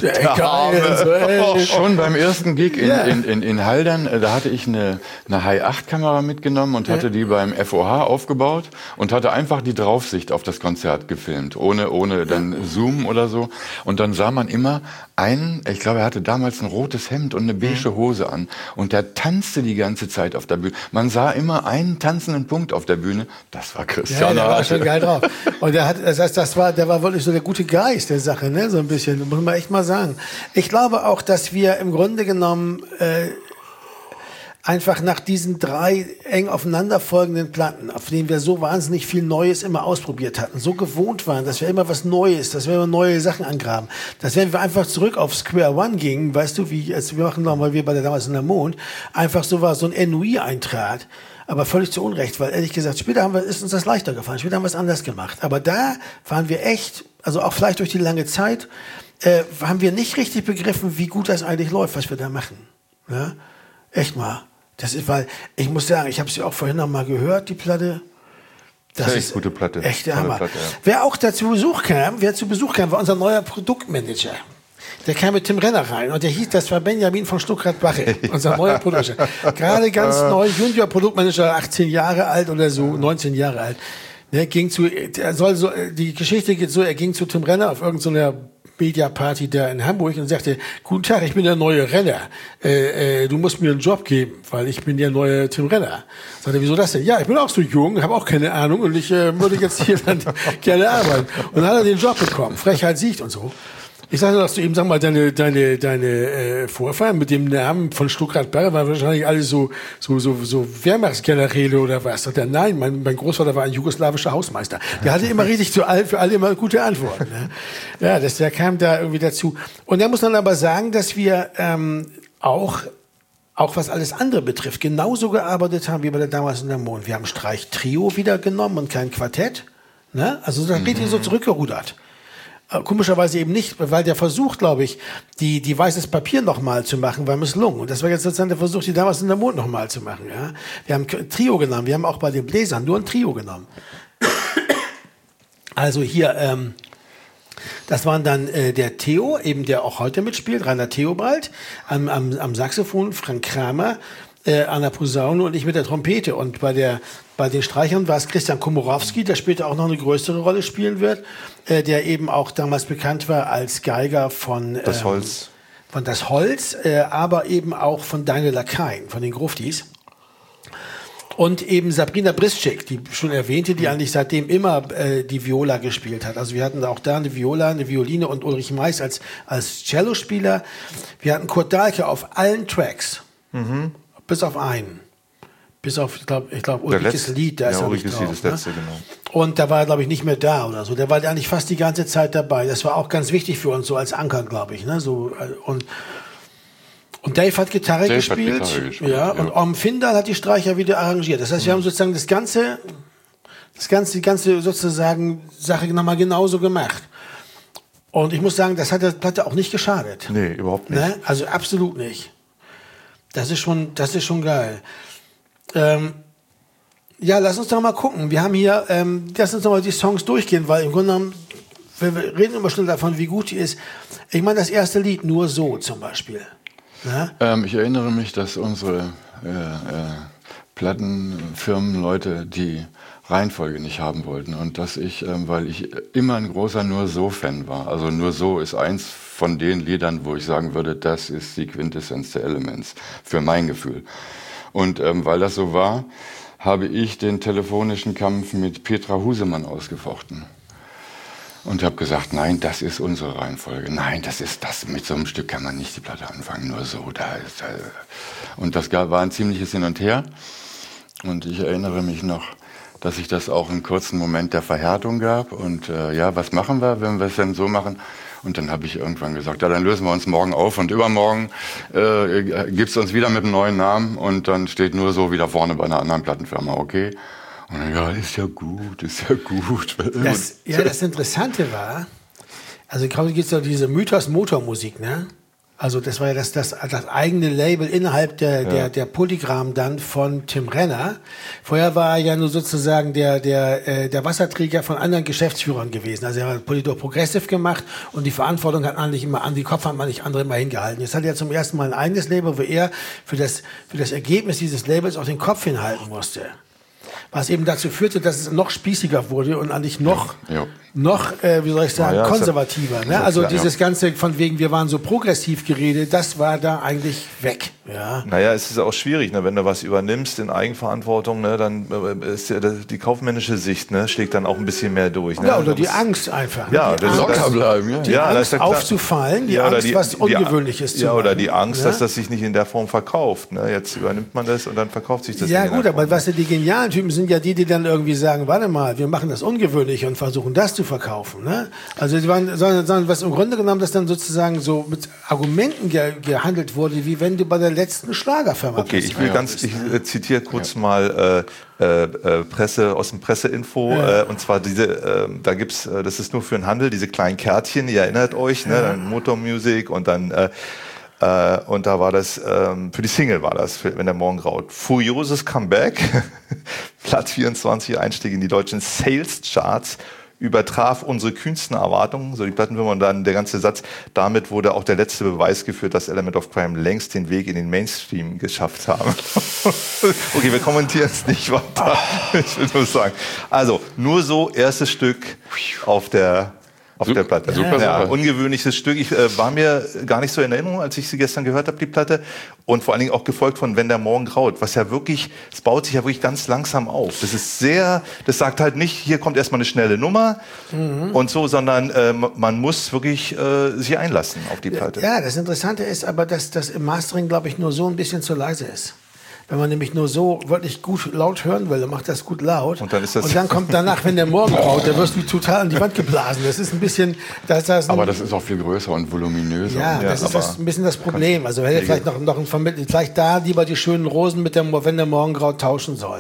S3: Schon beim ersten Gig in Haldern, da hatte ich eine High-8-Kamera mitgenommen und hatte die beim FOH aufgebaut und hatte einfach die Draufsicht auf das Konzert gefilmt, ohne dann Zoom oder so. Und dann sah man immer ich glaube, er hatte damals ein rotes Hemd und eine beige Hose an. Und der tanzte die ganze Zeit auf der Bühne. Man sah immer einen tanzenden Punkt auf der Bühne. Das war Christian.
S2: Ja, der war schon geil drauf. Und der war wirklich so der gute Geist der Sache, ne? So ein bisschen, muss man echt mal sagen. Ich glaube auch, dass wir im Grunde genommen einfach nach diesen 3 eng aufeinanderfolgenden Platten, auf denen wir so wahnsinnig viel Neues immer ausprobiert hatten, so gewohnt waren, dass wir immer was Neues, dass wir immer neue Sachen angraben, dass wenn wir einfach zurück auf Square One gingen, weißt du, wir machen nochmal, wie bei der damals in der Mond, einfach so war, so ein Ennui eintrat, aber völlig zu Unrecht, weil ehrlich gesagt, später ist uns das leichter gefallen, später haben wir es anders gemacht, aber da waren wir echt, also auch vielleicht durch die lange Zeit, haben wir nicht richtig begriffen, wie gut das eigentlich läuft, was wir da machen. Ja? Echt mal. Das ist, weil, ich muss sagen, ich habe sie auch vorhin noch mal gehört, die Platte.
S4: Das ist echt gute Platte.
S2: Echt der Hammer. Platte, ja. Wer zu Besuch kam, war unser neuer Produktmanager. Der kam mit Tim Renner rein und das war Benjamin von Stuckrad-Barre, unser neuer Produktmanager. Gerade ganz neu, Junior-Produktmanager, 18 Jahre alt oder so, 19 Jahre alt. Die Geschichte geht so, er ging zu Tim Renner auf irgendeiner Media-Party da in Hamburg und sagte, guten Tag, ich bin der neue Renner. Du musst mir einen Job geben, weil ich bin der neue Tim Renner. Sagt er, wieso das denn? Ja, ich bin auch so jung, habe auch keine Ahnung und ich würde jetzt hier dann gerne arbeiten. Und dann hat er den Job bekommen. Frechheit siegt und so. Ich sagte noch zu ihm, sag mal, deine Vorfahren mit dem Namen von Stuckrad-Barre waren wahrscheinlich alle so Wehrmachtsgeneräle oder was. Sagt er, nein, mein Großvater war ein jugoslawischer Hausmeister. Der hatte immer richtig für alle immer gute Antworten. Ne? Ja, der kam da irgendwie dazu. Und da muss man aber sagen, dass wir auch was alles andere betrifft, genauso gearbeitet haben wie bei der damals in der Mond. Wir haben Streich-Trio wieder genommen und kein Quartett. Ne? Also das richtig so zurückgerudert. Komischerweise eben nicht, weil der Versuch, glaube ich, die weißes Papier nochmal zu machen, war misslungen. Und das war jetzt sozusagen der Versuch, die damals in der Mond nochmal zu machen. Ja? Wir haben ein Trio genommen, wir haben auch bei den Bläsern nur ein Trio genommen. Also hier, das waren dann der Theo, eben der auch heute mitspielt, Rainer Theobald, am Saxophon, Frank Kramer, an der Posaune und ich mit der Trompete. Und bei den Streichern war es Christian Komorowski, der später auch noch eine größere Rolle spielen wird, der eben auch damals bekannt war als Geiger von
S4: Das Holz.
S2: Von Das Holz, aber eben auch von Daniel Lakaien, von den Gruftis. Und eben Sabrina Briszczyk, die schon erwähnte, die eigentlich seitdem immer die Viola gespielt hat. Also wir hatten auch da eine Viola, eine Violine und Ulrich Mais als Cellospieler. Wir hatten Kurt Dahlke auf allen Tracks. Bis auf einen. Bis auf, ich glaube, Ulriches Lied, da ist er nicht drauf.
S4: Das letzte, genau.
S2: Und da war er, glaube ich, nicht mehr da oder so. Der war eigentlich fast die ganze Zeit dabei. Das war auch ganz wichtig für uns, so als Anker, glaube ich. Ne? So, und Dave hat Gitarre gespielt. Ja. Und Om Findal hat die Streicher wieder arrangiert. Das heißt, wir haben sozusagen die ganze sozusagen Sache nochmal genauso gemacht. Und ich muss sagen, das hat der Platte auch nicht geschadet.
S4: Nee, überhaupt nicht.
S2: Ne? Also absolut nicht. Das ist schon geil. Ja, lass uns doch mal gucken. Wir haben hier, lass uns doch mal die Songs durchgehen, weil im Grunde genommen, wir reden immer schon davon, wie gut die ist. Ich meine, das erste Lied, Nur so zum Beispiel. Ja?
S3: Ich erinnere mich, dass unsere Plattenfirmenleute die Reihenfolge nicht haben wollten und dass ich, weil ich immer ein großer Nur so-Fan war, also Nur so ist eins von den Liedern, wo ich sagen würde, das ist die Quintessenz der Elements, für mein Gefühl. Und weil das so war, habe ich den telefonischen Kampf mit Petra Husemann ausgefochten. Und habe gesagt, nein, das ist unsere Reihenfolge. Nein, das ist das. Mit so einem Stück kann man nicht die Platte anfangen, nur so. Und das war ein ziemliches Hin und Her. Und ich erinnere mich noch, dass ich das auch einen kurzen Moment der Verhärtung gab. Und ja, was machen wir, wenn wir es denn so machen? Und dann habe ich irgendwann gesagt, ja, dann lösen wir uns morgen auf und übermorgen gibt's uns wieder mit einem neuen Namen und dann steht Nur so wieder vorne bei einer anderen Plattenfirma, okay? Und dann, ja, ist ja gut.
S2: Das Interessante war, also ich glaube, es gibt so diese Mythos-Motormusik, ne? Also das war ja das eigene Label innerhalb der Polygram dann von Tim Renner. Vorher war er ja nur sozusagen der Wasserträger von anderen Geschäftsführern gewesen. Also er hat Polydor Progressive gemacht und die Verantwortung hat eigentlich immer an die Kopf hat man nicht andere immer hingehalten. Jetzt hat er zum ersten Mal ein eigenes Label, wo er für das Ergebnis dieses Labels auch den Kopf hinhalten musste. Was eben dazu führte, dass es noch spießiger wurde und eigentlich noch, wie soll ich sagen, konservativer. Ne? Also dieses Ganze von wegen, wir waren so progressiv geredet, das war da eigentlich weg. Ja.
S4: Naja, es ist auch schwierig, ne? Wenn du was übernimmst in Eigenverantwortung, ne? Dann ist ja die kaufmännische Sicht, ne? Schlägt dann auch ein bisschen mehr durch. Ne?
S2: Ja, oder die Angst einfach.
S3: Ja, die Angst, locker bleiben.
S2: Die Angst aufzufallen, die Angst, was Ungewöhnliches zu machen.
S4: Ja, oder die Angst, dass das sich nicht in der Form verkauft. Ne? Jetzt übernimmt man das und dann verkauft sich das.
S2: Ja gut, aber was die genialen Typen sind ja die dann irgendwie sagen, warte mal, wir machen das ungewöhnlich und versuchen das zu verkaufen. Ne? Also die waren, sondern was im Grunde genommen, das dann sozusagen so mit Argumenten gehandelt wurde, wie wenn du bei der letzten Schlagerfirma
S4: Okay, ich zitiere kurz mal Presse aus dem Presseinfo und zwar da gibt's, das ist nur für den Handel, diese kleinen Kärtchen, ihr erinnert euch, ne? Dann Motormusik und dann und da war das, für die Single war das, wenn der Morgen graut. Furioses Comeback, Platz 24, Einstieg in die deutschen Sales-Charts, übertraf unsere kühnsten Erwartungen, so die Plattenfirma, und dann der ganze Satz, damit wurde auch der letzte Beweis geführt, dass Element of Crime längst den Weg in den Mainstream geschafft haben. Okay, wir kommentieren es nicht weiter. Ich will nur sagen. Also, Nur so, erstes Stück auf der Platte. Super. Ungewöhnliches Stück. Ich war mir gar nicht so in Erinnerung, als ich sie gestern gehört habe, die Platte. Und vor allen Dingen auch gefolgt von Wenn der Morgen graut. Was ja wirklich, es baut sich ja wirklich ganz langsam auf. Das sagt halt nicht, hier kommt erstmal eine schnelle Nummer und so, sondern man muss wirklich sich einlassen auf die Platte.
S2: Ja, das Interessante ist aber, dass das im Mastering, glaube ich, nur so ein bisschen zu leise ist. Wenn man nämlich nur so wirklich gut laut hören will, dann macht das gut laut. Und dann kommt danach, wenn der Morgen graut, da wirst du total an die Wand geblasen. Das ist ein bisschen...
S3: aber das ist auch viel größer und voluminöser.
S2: Ja, das ist ein bisschen das Problem. Also hätte vielleicht noch ein Vermittler, vielleicht da lieber die schönen Rosen mit Wenn der Morgen graut tauschen sollen.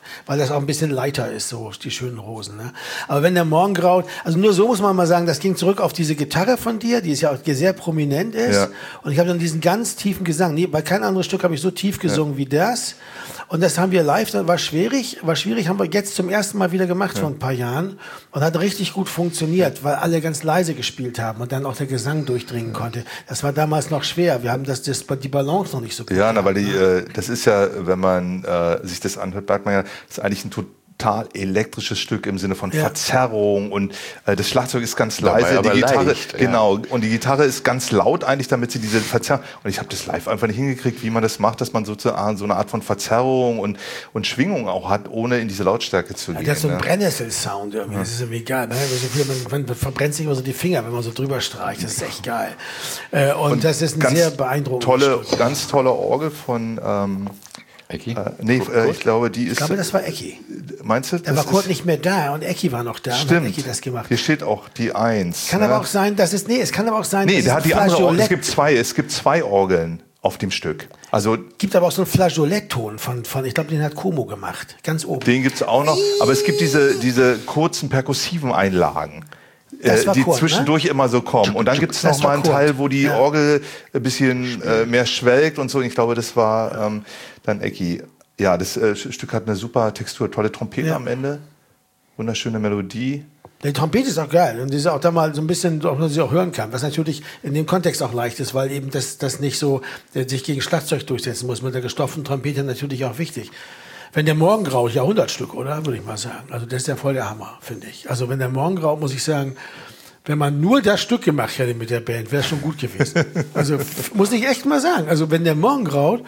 S2: weil das auch ein bisschen lighter ist, so die schönen Rosen. Ne? Aber wenn der Morgen graut, also nur so muss man mal sagen, das ging zurück auf diese Gitarre von dir, die ist ja auch sehr prominent ist. Ja. Und ich habe dann diesen ganz tiefen Gesang. Nee, bei kein anderes Stück habe ich so tief gesungen wie das. Und das haben wir live, das war schwierig, haben wir jetzt zum ersten Mal wieder gemacht vor ein paar Jahren und hat richtig gut funktioniert, weil alle ganz leise gespielt haben und dann auch der Gesang durchdringen konnte. Das war damals noch schwer. Wir haben die Balance noch nicht so gut.
S4: Ja, na, weil das ist ja, wenn man sich das anhört, merkt man ja, das ist eigentlich ein total elektrisches Stück im Sinne von Verzerrung und das Schlagzeug ist ganz leise, die Gitarre leicht, genau, und die Gitarre ist ganz laut eigentlich, damit sie diese Verzerrung, und ich habe das live einfach nicht hingekriegt, wie man das macht, dass man sozusagen so eine Art von Verzerrung und Schwingung auch hat, ohne in diese Lautstärke zu gehen.
S2: Das ist so ein Brennnessel-Sound irgendwie, das ist irgendwie geil, ne? Man verbrennt sich immer so die Finger, wenn man so drüber streicht, das ist echt geil. Und das ist ein sehr beeindruckendes Stück.
S4: Ganz tolle Orgel von
S3: Ecki?
S4: Ich glaube, die ist...
S2: Ich glaube, das war Ecki.
S4: Meinst du?
S2: Da war Kurt nicht mehr da und Ecki war noch da.
S4: Stimmt.
S2: Und hat Ecki das gemacht.
S4: Hier steht auch die 1.
S2: Kann aber auch sein, es kann aber auch sein,
S4: der hat die andere Orgel. Es gibt zwei Orgeln auf dem Stück. Also
S2: gibt aber auch so einen Flageolettton von ich glaube, den hat Como gemacht. Ganz oben.
S4: Den gibt's auch noch. Aber es gibt diese kurzen perkussiven Einlagen. Die Kurt, zwischendurch immer so kommen. Und dann gibt es noch mal einen Teil, wo die Orgel ein bisschen mehr schwelgt und so. Und ich glaube, das war dann Ecki. Ja, das Stück hat eine super Textur, tolle Trompete am Ende, wunderschöne Melodie.
S2: Die Trompete ist auch geil und die ist auch da mal so ein bisschen, dass man sie auch hören kann, was natürlich in dem Kontext auch leicht ist, weil eben das nicht so sich gegen Schlagzeug durchsetzen muss. Mit der gestopften Trompete natürlich auch wichtig. Wenn der Morgen graut, Jahrhundertstück, oder? Würde ich mal sagen. Also das ist ja voll der Hammer, finde ich. Also wenn der Morgen graut, muss ich sagen, wenn man nur das Stück gemacht hätte mit der Band, wäre es schon gut gewesen. Also muss ich echt mal sagen. Also wenn der Morgen graut,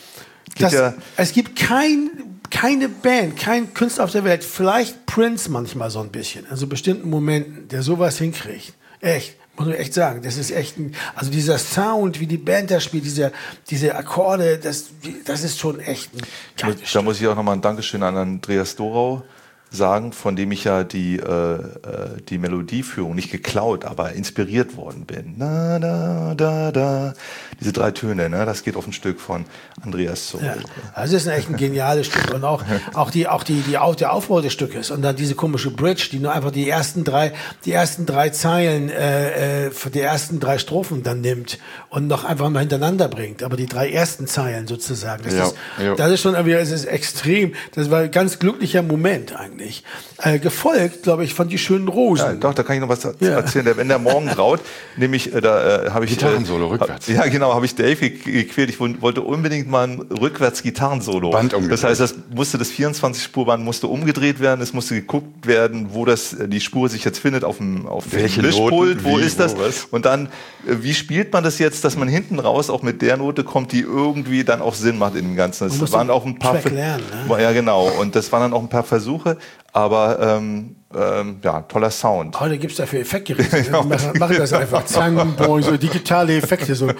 S2: es gibt keine Band, kein Künstler auf der Welt, vielleicht Prince manchmal so ein bisschen, also bestimmten Momenten, der sowas hinkriegt. Echt. Muss man echt sagen, das ist echt also dieser Sound, wie die Band da spielt, diese Akkorde, das ist schon echt ein geiles Stück.
S4: Da muss ich auch nochmal ein Dankeschön an Andreas Dorau sagen, von dem ich ja die Melodieführung nicht geklaut, aber inspiriert worden bin. Na, da, da, da. Diese 3 Töne, ne? Das geht auf ein Stück von Andreas zurück. Ja,
S2: also das ist echt ein geniales Stück und auch der Aufbau des Stückes und dann diese komische Bridge, die nur einfach die ersten drei Zeilen für die ersten 3 Strophen dann nimmt und noch einfach mal hintereinander bringt, aber die 3 ersten Zeilen sozusagen. Das ist schon, es ist extrem. Das war ein ganz glücklicher Moment eigentlich. Gefolgt, glaube ich, von die schönen Rosen.
S4: Ja, doch, da kann ich noch was erzählen. Wenn der Morgen graut, nämlich da habe ich
S3: Gitarrensolo rückwärts.
S4: Ja, genau, habe ich Dave gequält. Ich wollte unbedingt mal ein rückwärts Gitarrensolo.
S3: Band umgedreht.
S4: Das heißt, das 24-Spurband musste umgedreht werden. Es musste geguckt werden, wo die Spur sich jetzt findet auf dem Mischpult. Wo ist das? Und dann, wie spielt man das jetzt, dass man hinten raus auch mit der Note kommt, die irgendwie dann auch Sinn macht in dem Ganzen. Das waren auch ein paar
S2: lernen, ne?
S4: Ja, genau. Und das waren dann auch ein paar Versuche. Aber toller Sound.
S2: Heute gibt es dafür Effektgeräte. Machen das einfach. Zangenboy, so digitale Effekte, so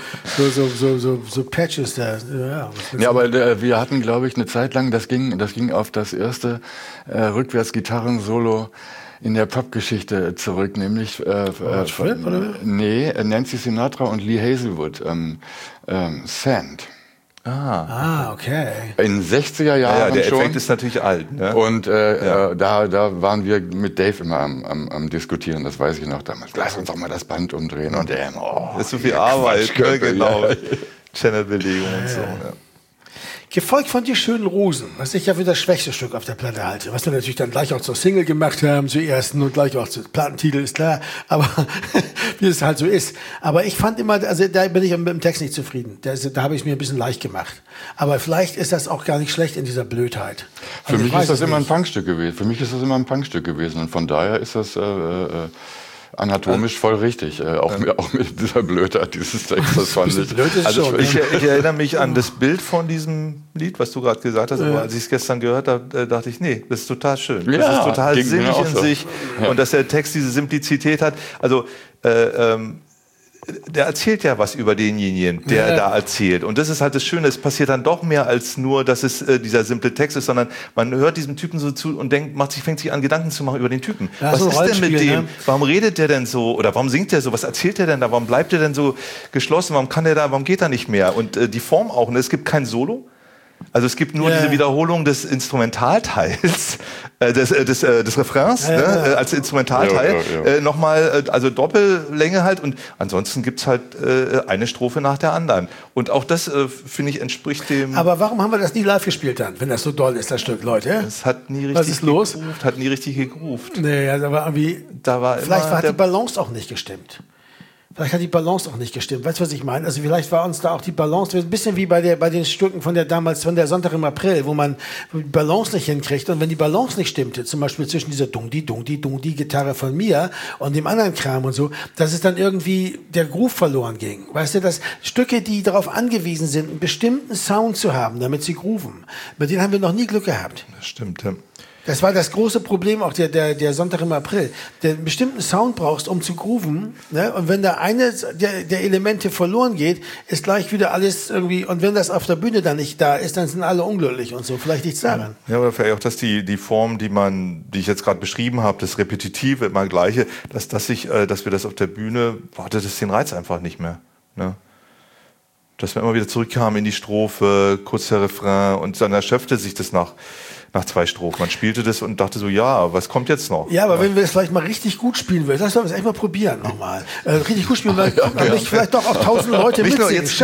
S2: Patches da.
S3: Ja, aber wir hatten, glaube ich, eine Zeit lang, das ging auf das erste Rückwärts-Gitarren-Solo in der Popgeschichte zurück, nämlich Nancy Sinatra und Lee Hazelwood, Sand.
S2: Okay.
S3: In den 60er Jahren
S4: ja, der
S3: schon.
S4: Effekt ist natürlich alt. Ne?
S3: Und da waren wir mit Dave immer am Diskutieren, das weiß ich noch damals. Lass uns doch mal das Band umdrehen. Und der,
S4: das ist so viel Arbeit, ne? Genau. Channelbelegung und so. Ja.
S2: Gefolgt von die schönen Rosen, was ich ja für das schwächste Stück auf der Platte halte. Was wir natürlich dann gleich auch zur Single gemacht haben, zur ersten und gleich auch zum Plattentitel, ist klar. Aber wie es halt so ist. Aber ich fand immer, also da bin ich mit dem Text nicht zufrieden. Da habe ich es mir ein bisschen leicht gemacht. Aber vielleicht ist das auch gar nicht schlecht in dieser Blödheit.
S3: Für mich ist das immer ein Punkstück gewesen. Und von daher ist das anatomisch voll richtig, auch mit dieser Blödheit dieses Textes fand ich.
S4: Also ich erinnere mich an das Bild von diesem Lied, was du gerade gesagt hast, aber als ich es gestern gehört habe, dachte ich, nee, das ist total schön.
S3: Ja,
S4: das ist total sinnig in sich und dass der Text diese Simplizität hat. Also der erzählt ja was über denjenigen, der da erzählt. Und das ist halt das Schöne, es passiert dann doch mehr als nur, dass es dieser simple Text ist, sondern man hört diesem Typen so zu und fängt sich an, Gedanken zu machen über den Typen.
S2: Ja,
S4: was
S2: so
S4: ist denn mit dem?
S2: Ne?
S4: Warum redet der denn so? Oder warum singt der so? Was erzählt der denn da? Warum bleibt der denn so geschlossen? Warum geht er nicht mehr? Und die Form auch, ne? Es gibt kein Solo. Also es gibt nur diese Wiederholung des Instrumentalteils, des Refrains, als Instrumentalteil, nochmal, also Doppellänge halt, und ansonsten gibt's halt eine Strophe nach der anderen. Und auch das, finde ich, entspricht dem...
S2: Aber warum haben wir das nie live gespielt dann, wenn das so doll ist, das Stück, Leute?
S4: Das hat nie richtig
S2: Was ist los?
S4: Hat nie richtig gegroovt.
S2: Nee, da war irgendwie... Vielleicht hat die Balance auch nicht gestimmt. Vielleicht hat die Balance auch nicht gestimmt. Weißt du, was ich meine? Also vielleicht war uns da auch die Balance, ein bisschen wie bei den Stücken von der Sonntag im April, wo man die Balance nicht hinkriegt. Und wenn die Balance nicht stimmte, zum Beispiel zwischen dieser Dungdi Gitarre von mir und dem anderen Kram und so, dass es dann irgendwie der Groove verloren ging. Weißt du, dass Stücke, die darauf angewiesen sind, einen bestimmten Sound zu haben, damit sie grooven, mit denen haben wir noch nie Glück gehabt.
S4: Das stimmt, ja.
S2: Das war das große Problem auch der Sonntag im April. Der einen bestimmten Sound brauchst, um zu grooven, ne? Und wenn da eines der Elemente verloren geht, ist gleich wieder alles irgendwie, und wenn das auf der Bühne dann nicht da ist, dann sind alle unglücklich und so. Vielleicht liegt's daran.
S4: Ja, aber vielleicht auch, dass die Form, die ich jetzt gerade beschrieben habe, das Repetitive, immer gleiche, dass wir das auf der Bühne, das ist den Reiz einfach nicht mehr, ne? Dass wir immer wieder zurückkamen in die Strophe, kurz der Refrain, und dann erschöpfte sich das nach 2 Strophen. Man spielte das und dachte so, ja, was kommt jetzt noch?
S2: Ja, aber wenn wir es vielleicht mal richtig gut spielen würden, das sollen wir es echt mal probieren nochmal. Richtig gut spielen, weil vielleicht doch auch 1000 Leute mitsingen.
S4: Jetzt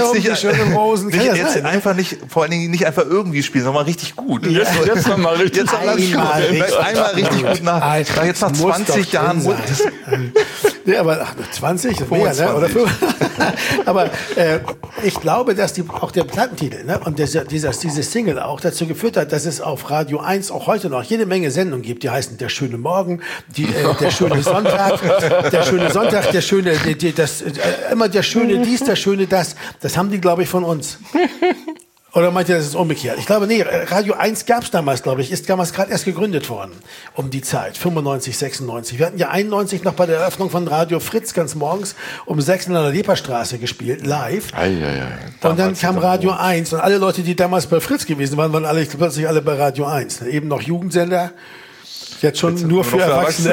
S4: einfach nicht, vor allen Dingen nicht einfach irgendwie spielen, sondern mal richtig gut.
S3: Jetzt noch mal richtig gut.
S4: Einmal richtig gut nach. Jetzt nach 20 Jahren.
S2: Ja, aber 20 ist mehr, ne? Oder 5. Aber ich glaube, dass auch der Plattentitel, ne? Und diese Single auch dazu geführt hat, dass es auf Radio 1 auch heute noch jede Menge Sendungen gibt, die heißen Der schöne Morgen, der schöne Sonntag, immer der schöne dies, der schöne das. Das haben die, glaube ich, von uns. Oder meint ihr, das ist umgekehrt? Ich glaube, nee, Radio 1 gab es damals, glaube ich, ist damals gerade erst gegründet worden, um die Zeit, 95, 96. Wir hatten ja 91 noch bei der Eröffnung von Radio Fritz ganz morgens um 6 in der Leperstraße gespielt, live. Und dann kam Radio 1 und alle Leute, die damals bei Fritz gewesen waren, waren plötzlich alle bei Radio 1. Eben noch Jugendsender, jetzt nur für Erwachsene.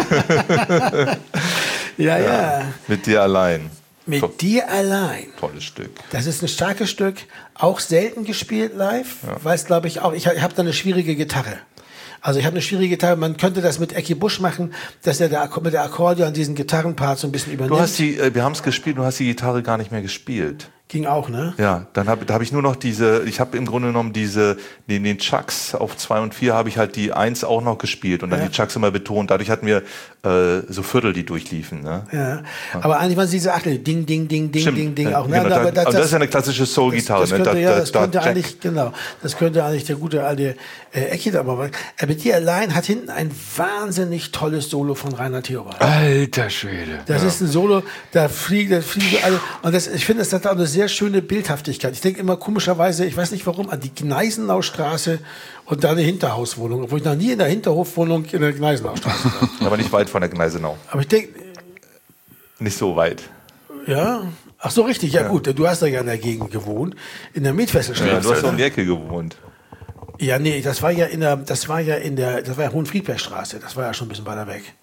S2: Ja.
S4: Mit dir allein.
S2: Mit dir allein.
S4: Tolles Stück.
S2: Das ist ein starkes Stück, auch selten gespielt live, weil es, glaube ich, auch, ich habe da eine schwierige Gitarre. Also ich habe eine schwierige Gitarre, man könnte das mit Ecki Busch machen, dass er mit der Akkordeon diesen Gitarrenpart so ein bisschen übernimmt.
S4: Wir haben es gespielt, du hast die Gitarre gar nicht mehr gespielt.
S2: Ging auch, ne?
S4: Ja, dann hab ich nur noch ich habe im Grunde genommen den Chucks auf 2 und 4 habe ich halt die 1 auch noch gespielt und dann die Chucks immer betont. Dadurch hatten wir so Viertel, die durchliefen, ne?
S2: Ja. Aber eigentlich waren es diese Achtel, Ding, Ding, Ding, Ding,
S4: Stimmt.
S2: Ding, Ding auch.
S4: Ne? Genau, das ist ja eine klassische Soul-Gitarre.
S2: Das könnte eigentlich der gute alte Ecki da machen. Mit dir allein hat hinten ein wahnsinnig tolles Solo von Rainer Theobald.
S3: Alter Schwede.
S2: Das ist ein Solo, da fliegen alle. Und ich finde, das hat auch eine sehr schöne Bildhaftigkeit. Ich denke immer komischerweise, ich weiß nicht warum, an die Gneisenaustraße und da eine Hinterhauswohnung, obwohl ich noch nie in der Hinterhofwohnung in der Gneisenaustraße war.
S4: Aber nicht weit von der Gneisenau.
S2: Aber ich denke...
S4: Nicht so weit.
S2: Ja? Ach so, richtig, ja gut. Du hast da ja in der Gegend gewohnt, in der Mietfesselstraße.
S4: Ja, du hast um die Ecke gewohnt.
S2: Ja, nee, das war ja Hohenfriedbergstraße. Das war ja schon ein bisschen weiter weg.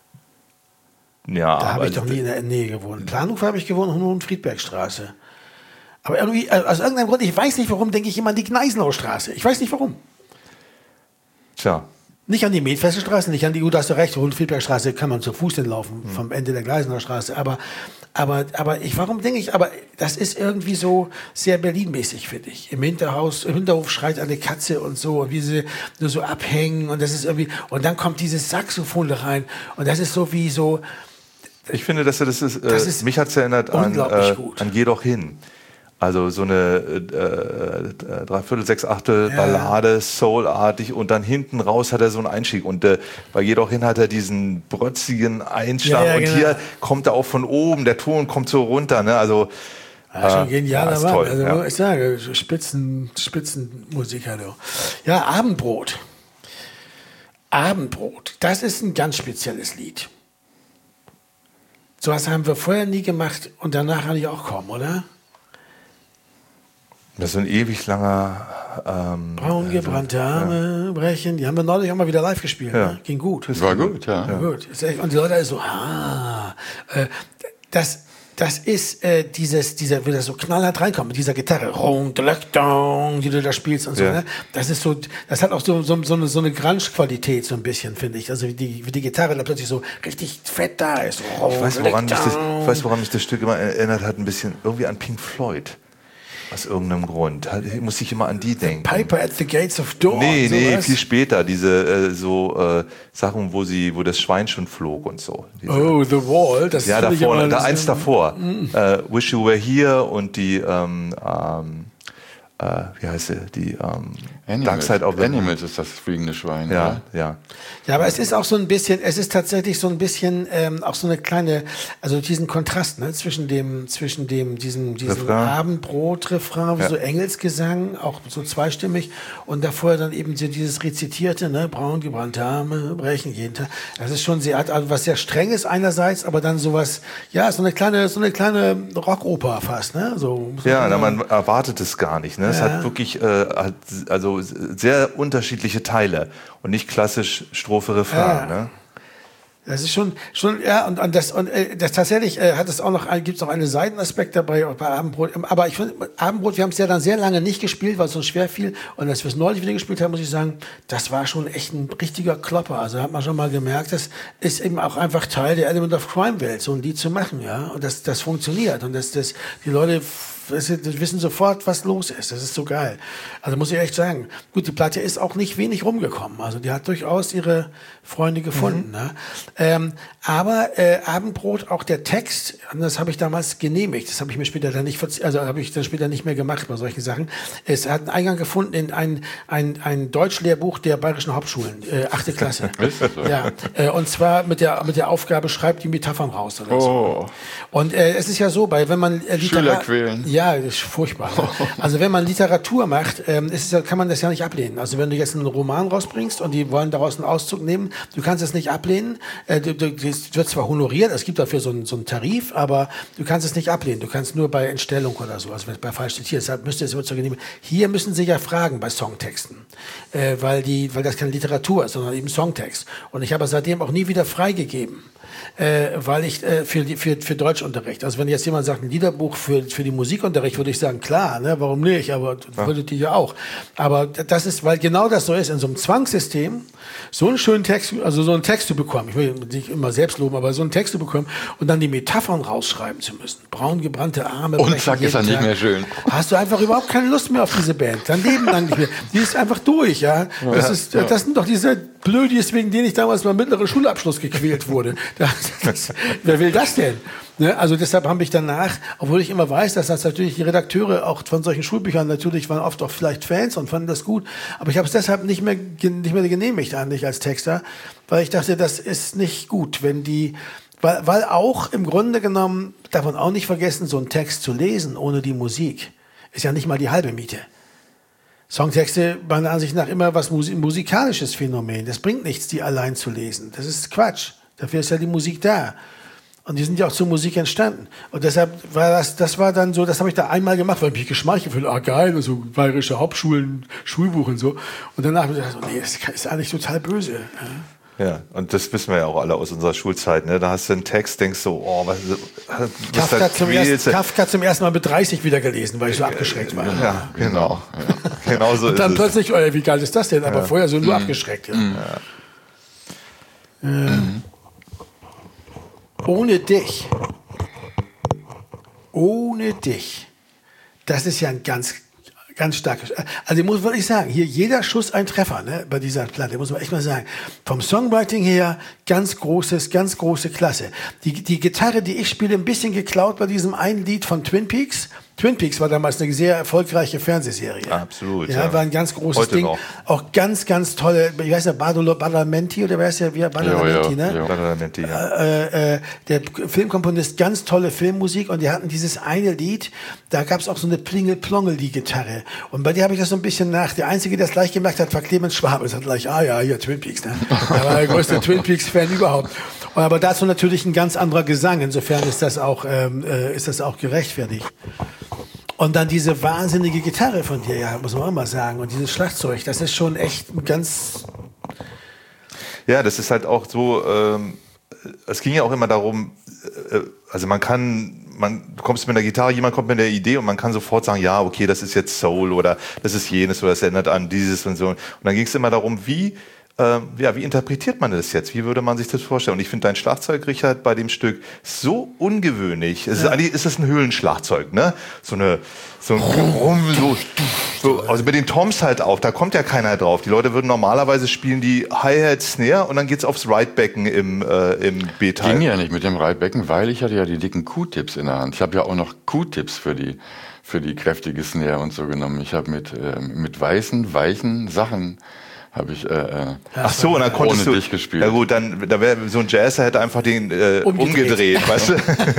S4: Ja,
S2: da habe ich doch nie in der Nähe gewohnt. Planhof habe ich gewohnt und Hohenfriedbergstraße. Aber irgendwie, aus irgendeinem Grund, ich weiß nicht warum, denke ich immer an die Gneisenaustraße. Ich weiß nicht warum.
S4: Tja.
S2: Nicht an die Metfesselstraße, nicht an die, du hast ja recht, Hohenfriedbergstraße kann man zu Fuß hinlaufen, vom Ende der Gneisenaustraße. Aber warum denke ich, aber das ist irgendwie so sehr Berlin-mäßig, finde ich. Im Hinterhof schreit eine Katze und so, und wie sie nur so abhängen, und das ist irgendwie, und dann kommt dieses Saxophon da rein, und das ist so wie so.
S4: Ich finde, das ist mich hat's erinnert an Geh doch hin. Also so eine 3/4, 6/8 Ballade, Soul-artig, und dann hinten raus hat er so einen Einstieg. Und bei Geh doch hin hat er diesen brotzigen Einschlag. Und hier kommt er auch von oben, der Ton kommt so runter. Ne? Also
S2: schon genialer Mann.
S4: Toll,
S2: also ich sage, Spitzenmusiker. Ja, Abendbrot. Abendbrot, das ist ein ganz spezielles Lied. Sowas haben wir vorher nie gemacht und danach eigentlich auch kaum, oder?
S4: Das ist ein ewig langer...
S2: Braun gebrannte Arme brechen. Die haben wir neulich auch mal wieder live gespielt. Ja. Ne? Ging gut.
S3: Das war gut, ja.
S2: Gut. Und die Leute alle so, das ist wie das so knallhart reinkommt mit dieser Gitarre, die du da spielst und so. Ne? Das ist so, das hat auch so eine Grunge-Qualität so ein bisschen, finde ich. Also wie die Gitarre da plötzlich so richtig fett da ist.
S4: Ich weiß, woran mich das Stück immer erinnert hat, ein bisschen irgendwie an Pink Floyd. Aus irgendeinem Grund. Muss ich immer an die denken.
S2: Piper at the Gates of Dawn.
S4: Nee, viel später. Diese Sachen, wo das Schwein schon flog und so.
S2: The Wall. Das
S4: ja, davor, eins davor. Wish You Were Here und die wie heißt sie? Die Dark Side of the
S3: Animals ist das fliegende Schwein.
S4: Ja.
S2: Ja, aber es ist auch so ein bisschen, tatsächlich so ein bisschen auch so eine kleine, also diesen Kontrast, ne, zwischen diesem Abendbrot-Refrain, so Engelsgesang, auch so zweistimmig, und davor dann eben so dieses rezitierte, ne, braun gebrannte Arme brechen jeden Tag. Das ist schon sehr, also was sehr Strenges einerseits, aber dann sowas, ja, so eine kleine Rockoper fast, ne, so.
S4: Ja, man erwartet es gar nicht, ne. Es hat wirklich, also sehr unterschiedliche Teile und nicht klassisch Strophe, Refrain. Ne?
S2: Das ist schon und das tatsächlich hat es auch noch, gibt's noch einen Seitenaspekt dabei bei Abendbrot. Aber ich finde, Abendbrot, wir haben es ja dann sehr lange nicht gespielt, weil es uns schwer fiel. Und als wir es neulich wieder gespielt haben, muss ich sagen, das war schon echt ein richtiger Klopper. Also hat man schon mal gemerkt, das ist eben auch einfach Teil der Element of Crime Welt, so ein Lied zu machen, ja. Und das funktioniert und die Leute wissen sofort, was los ist. Das ist so geil. Also muss ich echt sagen. Gut, die Platte ist auch nicht wenig rumgekommen. Also die hat durchaus ihre Freunde gefunden. Ne? Aber Abendbrot, auch der Text, das habe ich damals genehmigt. Das habe ich mir später dann nicht mehr gemacht bei solchen Sachen. Es hat einen Eingang gefunden in ein Deutschlehrbuch der bayerischen Hauptschulen, 8. Klasse. Ja, und zwar mit der Aufgabe, schreibt die Metaphern raus oder so. Und es ist ja so, wenn man
S3: Schüler quälen.
S2: Ja, das ist furchtbar. Also wenn man Literatur macht, kann man das ja nicht ablehnen. Also wenn du jetzt einen Roman rausbringst und die wollen daraus einen Auszug nehmen, du kannst es nicht ablehnen. Das wird zwar honoriert, es gibt dafür so einen Tarif, aber du kannst es nicht ablehnen. Du kannst nur bei Entstellung oder so, also bei falsch zitiert. Deshalb müsste es immer zur Genehmigung. Hier müssen sie ja fragen bei Songtexten, weil das keine Literatur ist, sondern eben Songtext. Und ich habe seitdem auch nie wieder freigegeben. Weil ich für Deutschunterricht, also wenn jetzt jemand sagt, ein Liederbuch für die Musikunterricht, würde ich sagen, klar, ne, warum nicht, aber würdet ihr ja auch. Aber das ist, weil genau das so ist, in so einem Zwangssystem, so einen schönen Text, also so einen Text zu bekommen, ich will nicht immer selbst loben, aber so einen Text zu bekommen und dann die Metaphern rausschreiben zu müssen. Braun gebrannte Arme.
S3: Und zack, ist er nicht mehr schön.
S2: Hast du einfach überhaupt keine Lust mehr auf diese Band. Dein Leben lang nicht mehr. Die ist einfach durch, ja. Das sind doch diese Blödis, wegen denen ich damals beim mittleren Schulabschluss gequält wurde. Wer will das denn? Ne? Also deshalb habe ich danach, obwohl ich immer weiß, dass das natürlich die Redakteure auch von solchen Schulbüchern natürlich waren oft auch vielleicht Fans und fanden das gut, aber ich habe es deshalb nicht mehr genehmigt eigentlich als Texter, weil ich dachte, das ist nicht gut, weil auch im Grunde genommen, darf man auch nicht vergessen, so einen Text zu lesen ohne die Musik ist ja nicht mal die halbe Miete. Songtexte, meiner Ansicht nach, immer was musikalisches Phänomen. Das bringt nichts, die allein zu lesen. Das ist Quatsch. Dafür ist ja die Musik da. Und die sind ja auch zur Musik entstanden. Und deshalb war das war dann so, das habe ich da einmal gemacht, weil ich mich geschmeichelt fühle. Geil, und so bayerische Hauptschulen, Schulbuch und so. Und danach habe ich gedacht, nee, das ist eigentlich total böse.
S4: Ja, und das wissen wir ja auch alle aus unserer Schulzeit. Ne? Da hast du einen Text, denkst so,
S2: Kafka zum ersten Mal mit 30 wieder gelesen, weil ich so abgeschreckt war.
S4: Ja, genau. Ja. Genau so
S2: und dann plötzlich, wie geil ist das denn? Aber vorher so nur abgeschreckt. Ja. Ohne dich. Das ist ja ein ganz starkes. Also muss wirklich sagen, hier jeder Schuss ein Treffer, ne, bei dieser Platte, muss man echt mal sagen. Vom Songwriting her ganz große Klasse. Die Gitarre, die ich spiele, ein bisschen geklaut bei diesem einen Lied von Twin Peaks. Twin Peaks war damals eine sehr erfolgreiche Fernsehserie.
S4: Absolut.
S2: Ja, war ein ganz großes
S4: heute
S2: Ding.
S4: Noch.
S2: Auch ganz ich weiß ja, Badalamenti, oder wer ist ja, Badalamenti, ne?
S4: Ja. Badalamenti,
S2: der Filmkomponist, ganz tolle Filmmusik, und die hatten dieses eine Lied, da gab es auch so eine Plingel-Plongel, die Gitarre. Und bei der habe ich das so ein bisschen der Einzige, der es gleich gemerkt hat, war Clemens Schwab. Das hat gleich, hier Twin Peaks, ne? Der war der größte Twin Peaks-Fan überhaupt. Aber dazu natürlich ein ganz anderer Gesang. Insofern ist das auch gerechtfertigt. Und dann diese wahnsinnige Gitarre von dir, ja, muss man auch mal sagen. Und dieses Schlagzeug, das ist schon echt ein ganz...
S4: Ja, das ist halt auch so, es ging ja auch immer darum, also man kann du kommst mit der Gitarre, jemand kommt mit der Idee und man kann sofort sagen, ja, okay, das ist jetzt Soul oder das ist jenes oder das erinnert an dieses und so. Und dann ging es immer darum, wie interpretiert man das jetzt? Wie würde man sich das vorstellen? Und ich finde dein Schlagzeug, Richard, bei dem Stück so ungewöhnlich. Eigentlich ist es ein Höhlenschlagzeug, ne? So ein also mit den Toms halt auch, da kommt ja keiner drauf. Die Leute würden normalerweise spielen die Hi-Hat, Snare und dann geht's aufs Ride-Becken im B-Teil.
S3: Ging ja nicht mit dem Ride-Becken, weil ich hatte ja die dicken Q-Tips in der Hand. Ich habe ja auch noch Q-Tips für die kräftige Snare und so genommen. Ich habe mit weißen, weichen Sachen habe ich
S4: ach so, und dann konntest du
S3: dich gespielt.
S4: Ja gut, dann da wäre so ein Jazzer hätte einfach den umgedreht, weißt du?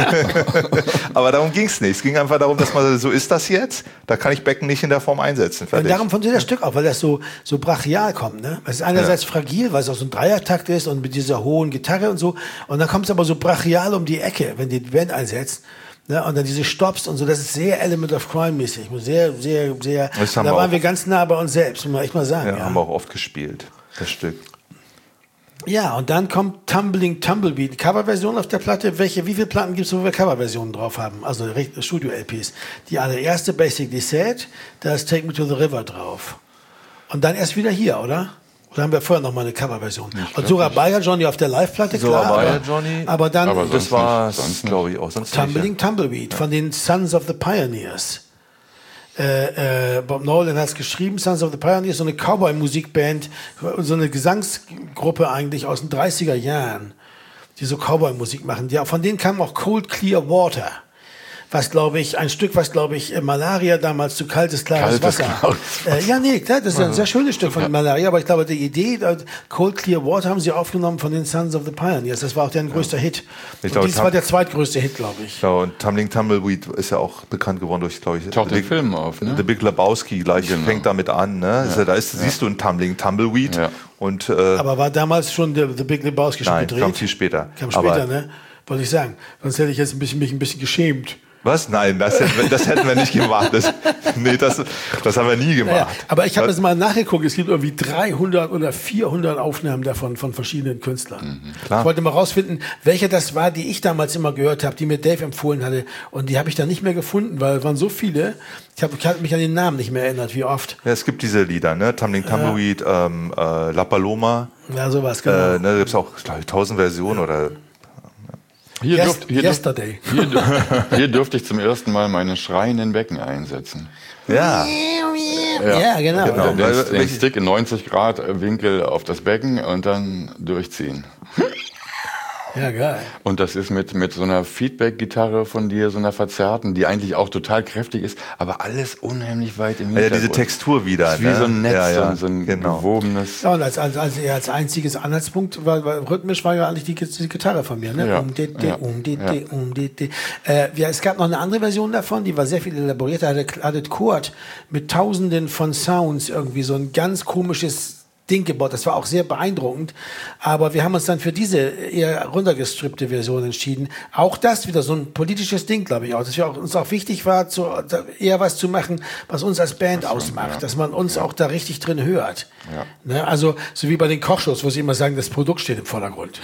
S4: Aber darum ging's nicht. Es ging einfach darum, dass man so ist das jetzt. Da kann ich Becken nicht in der Form einsetzen.
S2: Und darum funktioniert das Stück auch, weil das so brachial kommt, ne? Es ist einerseits fragil, weil es auch so ein Dreiertakt ist und mit dieser hohen Gitarre und so. Und dann kommt es aber so brachial um die Ecke, wenn die Band einsetzt. Ne, und dann diese Stops und so, das ist sehr Element of Crime-mäßig. Sehr, sehr, sehr. Da waren wir ganz nah bei uns selbst, muss man echt mal sagen.
S4: Ja, haben wir auch oft gespielt, das Stück.
S2: Ja, und dann kommt Tumbling Tumbleweed, Coverversion auf der Platte. Wie viele Platten gibt es, wo wir Coverversionen drauf haben? Also Studio-LPs. Die allererste, Basically Said, da ist Take Me to the River drauf. Und dann erst wieder hier, oder? Oder haben wir vorher noch mal eine Coverversion? Und Surabaya Johnny auf der Live-Platte, klar.
S4: Surabaya Johnny.
S2: Aber dann,
S4: das war glaube ich, auch sonst
S2: Tumbling Tumbleweed von den Sons of the Pioneers. Bob Nolan hat es geschrieben, Sons of the Pioneers, so eine Cowboy-Musikband, so eine Gesangsgruppe eigentlich aus den 30er Jahren, die so Cowboy-Musik machen. Ja, von denen kam auch Cold Clear Water. Was glaube ich, Malaria damals zu kaltes, klares Wasser. Ja, nee, klar, das ist ein sehr schönes Stück von Malaria, aber ich glaube, die Idee, Cold Clear Water haben sie aufgenommen von den Sons of the Pioneers. Das war auch deren größter Hit. Das war der zweitgrößte Hit, glaube ich.
S4: Ja, und Tumbling Tumbleweed ist ja auch bekannt geworden durch, glaube ich,
S3: taucht den Film auf, ne?
S4: The Big Lebowski fängt damit an, ne? Ja. Siehst du ein Tumbling Tumbleweed. Ja. Und,
S2: aber war damals schon The Big Lebowski schon gedreht?
S4: Kam viel später.
S2: Ne? Wollte ich sagen. Sonst hätte ich jetzt mich ein bisschen geschämt.
S4: Was? Nein, das hätten wir nicht gemacht. Das haben wir nie gemacht. Ja,
S2: aber ich habe jetzt mal nachgeguckt, es gibt irgendwie 300 oder 400 Aufnahmen davon von verschiedenen Künstlern. Ich wollte mal rausfinden, welche das war, die ich damals immer gehört habe, die mir Dave empfohlen hatte. Und die habe ich dann nicht mehr gefunden, weil es waren so viele. Ich habe mich an den Namen nicht mehr erinnert, wie oft.
S4: Ja, es gibt diese Lieder, ne? Tumbling Tumbleweed, La Paloma.
S2: Ja, sowas, genau.
S4: Da gibt es auch, glaube ich, 1000 Versionen oder...
S3: Hier durfte ich zum ersten Mal meine schreienden Becken einsetzen.
S2: Ja, genau.
S3: Den Stick in 90 Grad Winkel auf das Becken und dann durchziehen.
S2: Ja, geil.
S3: Und das ist mit so einer Feedback-Gitarre von dir, so einer verzerrten, die eigentlich auch total kräftig ist, aber alles unheimlich weit im Hintergrund.
S4: Ja, diese Textur wieder.
S3: Das ist wie so ein Netz, so ein gewobenes...
S2: Ja, und als einziges Anhaltspunkt rhythmisch war ja eigentlich die Gitarre von mir, ne? Ja. Es gab noch eine andere Version davon, die war sehr viel elaborierter, hatte Kurt mit tausenden von Sounds irgendwie so ein ganz komisches Ding gebaut. Das war auch sehr beeindruckend. Aber wir haben uns dann für diese eher runtergestrippte Version entschieden. Auch das wieder so ein politisches Ding, glaube ich auch. Dass uns auch wichtig war, eher was zu machen, was uns als Band ausmacht. Ja. Dass man uns auch da richtig drin hört. Ja. Ne? Also, so wie bei den Kochshows, wo sie immer sagen, das Produkt steht im Vordergrund.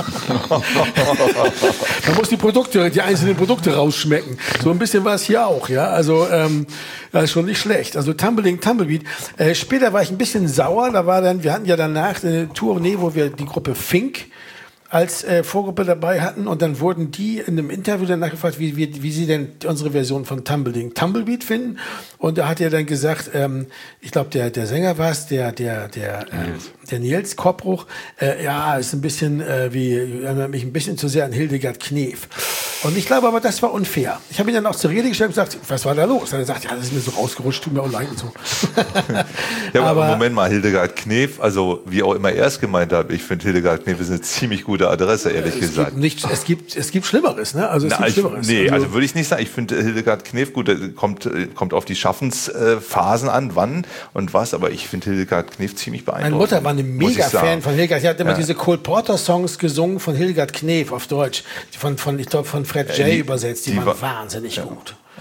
S2: Man muss die einzelnen Produkte rausschmecken. So ein bisschen war es hier auch, ja. Also, das ist schon nicht schlecht. Also, Tumbling Tumbleweed. Später war ich ein bisschen sauer. Wir hatten ja danach eine Tournee, wo wir die Gruppe Fink als Vorgruppe dabei hatten und dann wurden die in einem Interview danach gefragt, wie sie denn unsere Version von Tumbling Tumbleweed finden, und da hat er dann gesagt, ich glaube der Sänger war es, der Nils Koppbruch, ist ein bisschen erinnert mich ein bisschen zu sehr an Hildegard Knef. Und ich glaube aber, das war unfair. Ich habe ihn dann auch zur Rede gestellt und gesagt, was war da los? Und er sagt, ja, das ist mir so rausgerutscht, tut mir auch leid und so.
S4: Ja, aber Moment mal, Hildegard Knef, also wie auch immer er es gemeint hat, ich finde Hildegard Knef ist eine ziemlich gute Adresse, ehrlich gesagt.
S2: Es gibt Schlimmeres, ne? Also Schlimmeres.
S4: Also würde ich nicht sagen. Ich finde Hildegard Knef, gut, kommt auf die Schaffensphasen an, wann und was, aber ich finde Hildegard Knef ziemlich beeindruckend.
S2: Meine Mutter war eine Mega-Fan von Hildegard. Sie hat immer diese Cole Porter-Songs gesungen von Hildegard Knef auf Deutsch, von Fred J. übersetzt. Die waren wahnsinnig gut.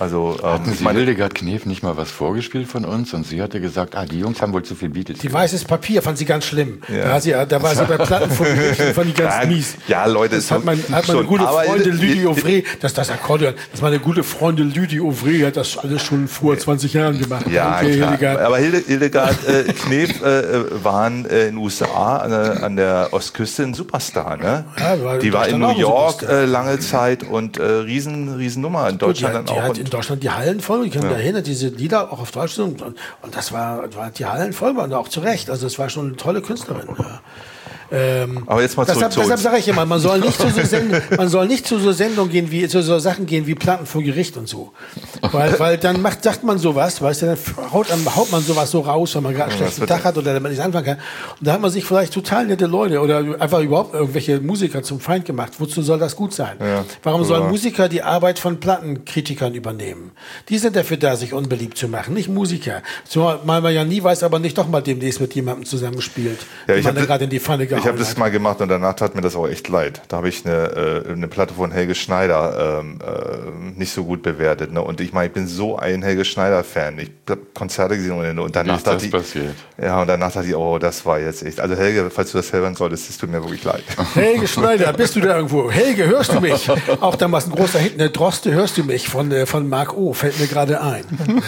S3: Also hatten Sie Hildegard Knef nicht mal was vorgespielt von uns? Und sie hatte gesagt, die Jungs haben wohl zu viel Beatles.
S2: Die Weißes Papier fand sie ganz schlimm. Ja. Da war sie bei Platten von Gerichten, fand die ganz mies.
S4: Ja, Leute,
S2: das hat meine gute Freundin Lydie Auvray, das Akkordeon, meine gute Freundin Lydie Auvray hat das alles schon vor 20 Jahren gemacht.
S4: Ja, okay, Hildegard. Aber Hildegard Knef waren in den USA an der Ostküste ein Superstar. Ne? Ja, die war in New York lange Zeit und Riesennummer. In Deutschland dann auch.
S2: Die hat in Deutschland die Hallen voll. Ich kann mich erinnern, diese Lieder auch auf Deutsch und das war die Hallen voll und auch zu Recht. Also es war schon eine tolle Künstlerin. Ja.
S4: Aber jetzt mal zurück zu uns.
S2: Deshalb sage ich immer, man soll nicht zu so Sendungen gehen wie zu so Sachen gehen wie Platten vor Gericht und so, weil dann sagt man sowas, weißt du, dann haut man sowas so raus, wenn man gerade einen schlechten Tag hat oder wenn man nicht anfangen kann. Und da hat man sich vielleicht total nette Leute oder einfach überhaupt irgendwelche Musiker zum Feind gemacht. Wozu soll das gut sein? Ja, warum sollen Musiker die Arbeit von Plattenkritikern übernehmen? Die sind dafür da, sich unbeliebt zu machen, nicht Musiker. Zumal man ja nie weiß, aber nicht doch mal demnächst mit jemandem zusammenspielt, den man dann gerade in die Pfanne gehauen.
S4: Ich habe das mal gemacht und danach tat mir das auch echt leid. Da habe ich eine Platte von Helge Schneider nicht so gut bewertet. Ne? Und ich meine, ich bin so ein Helge Schneider-Fan. Ich habe Konzerte gesehen und danach dachte ich, oh, das war jetzt echt. Also Helge, falls du das hören solltest, es tut mir wirklich leid.
S2: Helge Schneider, bist du da irgendwo? Helge, hörst du mich? Auch damals ein großer Hit, eine Droste, hörst du mich? Von Mark O, fällt mir gerade ein.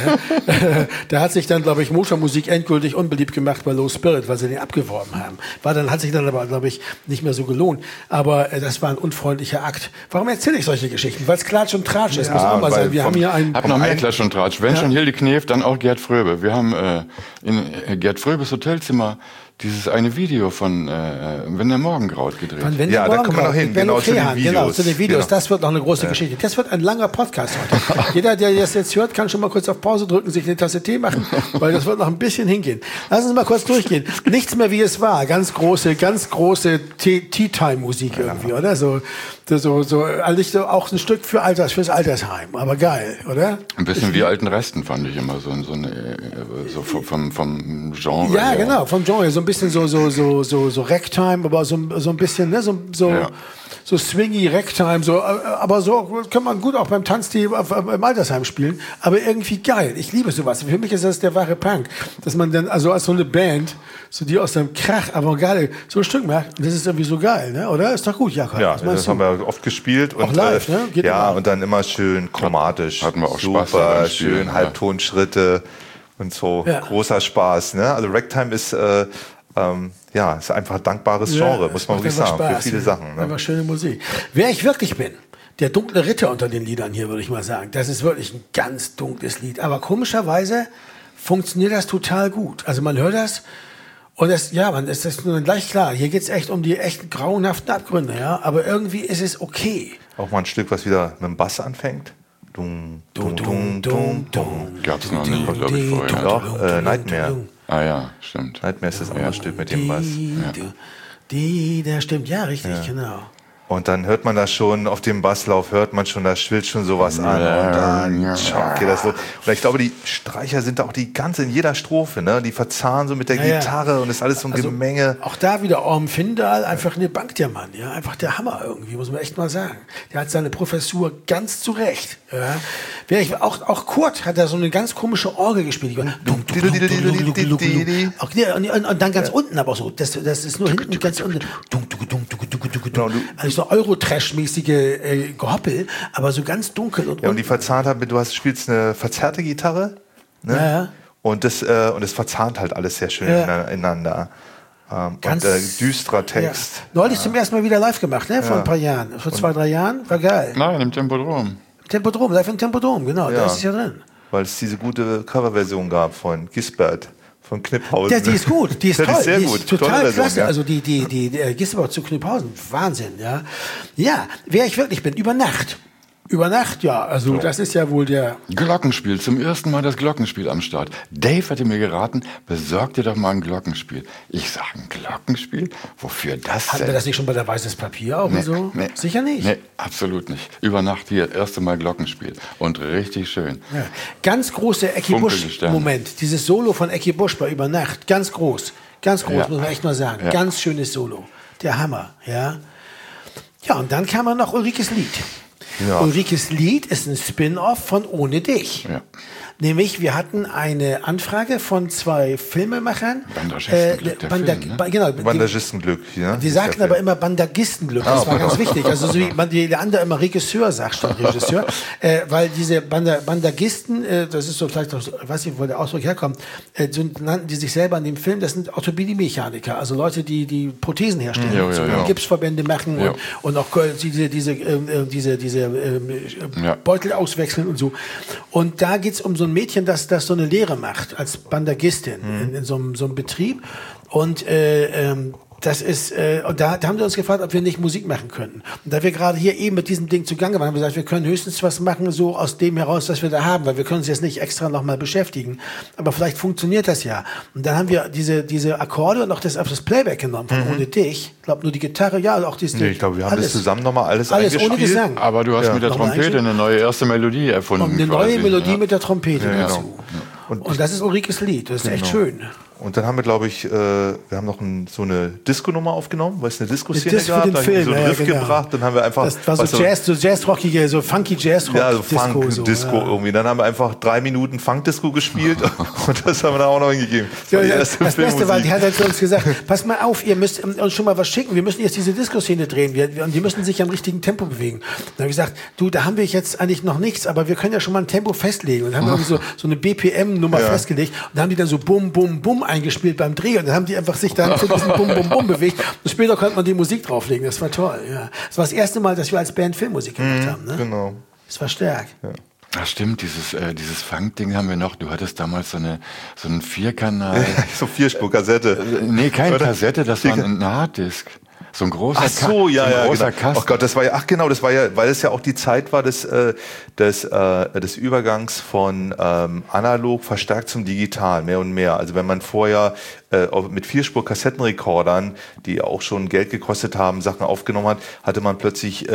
S2: Da hat sich dann, glaube ich, Motormusik endgültig unbeliebt gemacht bei Low Spirit, weil sie den abgeworben haben. Hat sich dann aber, glaube ich, nicht mehr so gelohnt. Aber das war ein unfreundlicher Akt. Warum erzähle ich solche Geschichten? Weil es Klatsch und Tratsch ist. Muss auch mal sein. Wir haben hier einen...
S3: Hab noch mehr Klatsch und Tratsch. Wenn schon Hilde Knef, dann auch Gerd Fröbe. Wir haben in Gerd Fröbes Hotelzimmer dieses eine Video von Wenn der Morgen graut gedreht.
S4: Ja, da kommen wir noch hin. Genau, zu den Videos.
S2: Genau, zu den Videos. Genau. Das wird noch eine große Geschichte. Das wird ein langer Podcast heute. Jeder, der das jetzt hört, kann schon mal kurz auf Pause drücken, sich eine Tasse Tee machen, weil das wird noch ein bisschen hingehen. Lass uns mal kurz durchgehen. Nichts mehr wie es war. Ganz große Tea-Time-Musik irgendwie, oder? So auch ein Stück fürs Altersheim. Aber geil, oder?
S3: Ein bisschen wie Alten Resten fand ich immer so vom Genre.
S2: Ja, genau, vom Genre. So ein bisschen so Ragtime, aber so ein bisschen, ne, so swingy Ragtime, aber so kann man gut auch beim Tanzteam im Altersheim spielen, aber irgendwie geil. Ich liebe sowas. Für mich ist das der wahre Punk, dass man dann also als so eine Band, so die aus dem Krach, aber geil, so ein Stück macht. Das ist irgendwie so geil, ne? Oder? Ist doch gut, Jakob.
S4: Ja, das haben wir oft gespielt und
S2: auch live, ne?
S4: Geht immer. Und dann immer schön chromatisch.
S3: Hatten wir auch
S4: super
S3: Spaß.
S4: Schön Halbtonschritte und so großer Spaß, ne? Also Ragtime ist ist einfach ein dankbares Genre, muss man wirklich sagen, für viele Sachen. Ne?
S2: Einfach schöne Musik. Wer ich wirklich bin, der dunkle Ritter unter den Liedern hier, würde ich mal sagen. Das ist wirklich ein ganz dunkles Lied. Aber komischerweise funktioniert das total gut. Also man hört das und es ist nur gleich klar. Hier geht's echt um die echt grauenhaften Abgründe, ja. Aber irgendwie ist es okay.
S4: Auch mal ein Stück, was wieder mit dem Bass anfängt. Dung, dung, dung,
S3: dung, dung. Gab's noch nie, glaube ich, vorher.
S4: Doch, Nightmare.
S3: Ah ja, stimmt.
S4: Nightmare ist das andere Stück mit dem Bass.
S2: Der stimmt, ja, richtig, genau.
S4: Und dann hört man das schon, auf dem Basslauf hört man schon, da schwillt schon sowas an. Und dann geht das los. Und ich glaube, die Streicher sind auch in jeder Strophe, ne? Die verzahnen so mit der Gitarre und ist alles so ein Gemenge.
S2: Auch da wieder Orm Findahl, einfach eine Bank, der Mann, ja. Einfach der Hammer irgendwie, muss man echt mal sagen. Der hat seine Professur ganz zurecht, ja. Auch Kurt hat da so eine ganz komische Orgel gespielt. Und dann ganz unten aber so. Das ist nur hinten ganz unten. Also so Euro-Trash-mäßige Gehoppel, aber so ganz dunkel.
S4: Und die verzahnt haben, du spielst eine verzerrte Gitarre, ne?
S2: Ja.
S4: Und es verzahnt halt alles sehr schön ineinander. Ganz düsterer Text.
S2: Ja. Neulich zum ersten Mal wieder live gemacht, ne? Vor ein paar Jahren. Vor 2-3 Jahren. War geil.
S3: Nein, im Tempodrom.
S2: Live im Tempodrom, genau. Da ist es ja drin.
S4: Weil es diese gute Coverversion gab von Gisbert. Von Kniphausen.
S2: Ja, die ist gut, die ist toll.
S4: Ist sehr
S2: die
S4: gut.
S2: Ist total
S4: Version,
S2: klasse.
S4: ja.
S2: Also die Gisbert zu Kniphausen, Wahnsinn, ja. Ja, wer ich wirklich bin, über Nacht. Über Nacht, ja. Also das ist ja wohl der...
S3: Glockenspiel, zum ersten Mal das Glockenspiel am Start. Dave hatte mir geraten, besorg dir doch mal ein Glockenspiel. Ich sage, ein Glockenspiel? Wofür das
S2: Hatten wir das nicht schon bei der Weißes Papier auch so? Nee. Sicher nicht?
S3: Nee, absolut nicht. Über Nacht hier, erste Mal Glockenspiel. Und richtig schön.
S2: Ja. Ganz große Ecki Busch-Moment. Dieses Solo von Ecki Busch bei Über Nacht. Ganz groß. Ganz groß, muss man echt mal sagen. Ja. Ganz schönes Solo. Der Hammer, ja. Ja, und dann kam noch Ulrikes Lied. Ja. Ulrikes Lied ist ein Spin-off von Ohne dich.
S3: Ja.
S2: Nämlich, wir hatten eine Anfrage von 2 Filmemachern.
S4: Bandagistenglück. Ja,
S2: die sagten aber immer Bandagistenglück. Das war ganz wichtig. Also so wie der andere immer Regisseur sagt statt Regisseur. Weil diese Bandagisten, das ist so vielleicht, ich weiß nicht, wo der Ausdruck herkommt, so nannten die sich selber in dem Film, das sind Orthopädie-Mechaniker, also Leute, die Prothesen herstellen, Gipsverbände machen und auch diese Beutel auswechseln und so. Und da geht's um so ein Mädchen, das so eine Lehre macht als Bandagistin in so einem Betrieb. Und das ist, und da haben wir uns gefragt, ob wir nicht Musik machen können. Und da wir gerade hier eben mit diesem Ding zugange waren, haben wir gesagt, wir können höchstens was machen, so aus dem heraus, was wir da haben, weil wir können uns jetzt nicht extra nochmal beschäftigen. Aber vielleicht funktioniert das ja. Und dann haben wir diese Akkorde und auch das Playback genommen von Ohne dich. Ich glaube, nur die Gitarre, auch die
S4: ich glaube, wir haben das zusammen nochmal alles eingespielt.
S2: Ohne Gesang.
S3: Aber du hast mit der Trompete eine neue erste Melodie erfunden.
S2: Und eine neue Melodie mit der Trompete dazu. Genau. Und das ist Ulrikes Lied. Das ist echt schön.
S4: Und dann haben wir, glaube ich, wir haben noch so eine Disco-Nummer aufgenommen, weil es eine Disco-Szene gab.
S2: Dann haben wir
S4: so einen Riff gebracht. Dann haben wir einfach...
S2: Das war so Jazz-rockige, so funky Jazz-Rock.
S4: Ja, so Funk-Disco irgendwie. Dann haben wir einfach 3 Minuten Funk-Disco gespielt und das haben wir dann auch noch hingegeben.
S2: Das Beste war, die hat halt zu uns gesagt, pass mal auf, ihr müsst uns schon mal was schicken. Wir müssen jetzt diese Disco-Szene drehen. Und die müssen sich am richtigen Tempo bewegen. Dann habe ich gesagt, du, da haben wir jetzt eigentlich noch nichts, aber wir können ja schon mal ein Tempo festlegen. Und dann haben wir so eine BPM-Nummer festgelegt. Und dann haben die dann so Bum, Bum, Bum eingespielt beim Dreh und dann haben die einfach sich dann zu diesem Bum, Bum, Bum bewegt und später konnte man die Musik drauflegen. Das war toll, ja. Das war das erste Mal, dass wir als Band Filmmusik gemacht haben, ne?
S4: Genau.
S2: Das war stark.
S4: Ja.
S3: Ach stimmt, dieses Funk-Ding haben wir noch. Du hattest damals so einen 4-Kanal.
S4: So 4-Spur-Kassette.
S3: Nee, keine Kassette, das war ein Harddisk. So ein großer
S4: großer
S3: Kasten.
S4: Oh Gott, das war ja, weil es ja auch die Zeit war des Übergangs von analog verstärkt zum Digital, mehr und mehr. Also wenn man vorher mit 4-Spur-Kassettenrekordern, die auch schon Geld gekostet haben, Sachen aufgenommen hat, hatte man plötzlich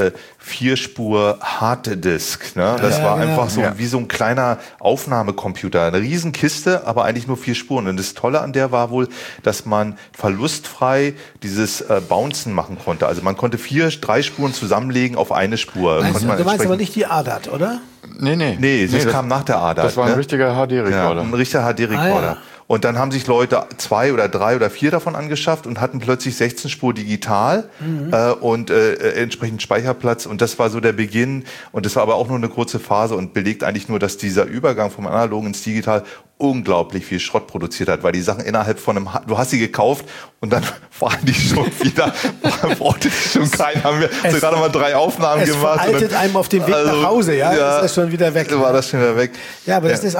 S4: 4-Spur-Harddisk. Ne? Das war einfach so wie so ein kleiner Aufnahmecomputer. Eine Riesenkiste, aber eigentlich nur 4 Spuren. Und das Tolle an der war wohl, dass man verlustfrei dieses Bouncen machen konnte. Also man konnte 3 Spuren zusammenlegen auf eine Spur.
S2: Du meinst aber nicht die ADAT, oder?
S3: Nee,
S4: das kam nach der ADAT.
S3: Das war ein richtiger HD-Rekorder.
S4: Ja, ein richtiger HD-Rekorder. Und dann haben sich Leute 2 oder 3 oder 4 davon angeschafft und hatten plötzlich 16 Spur digital und entsprechend Speicherplatz. Und das war so der Beginn. Und das war aber auch nur eine kurze Phase und belegt eigentlich nur, dass dieser Übergang vom Analogen ins Digital unglaublich viel Schrott produziert hat, weil die Sachen innerhalb von du hast sie gekauft und dann waren die schon wieder, brauchte die schon keinen, haben wir gerade mal 3 Aufnahmen gemacht.
S2: Es veraltet einem auf dem Weg nach Hause, das ist schon wieder weg.
S4: War das schon wieder weg.
S2: Ja, aber das ist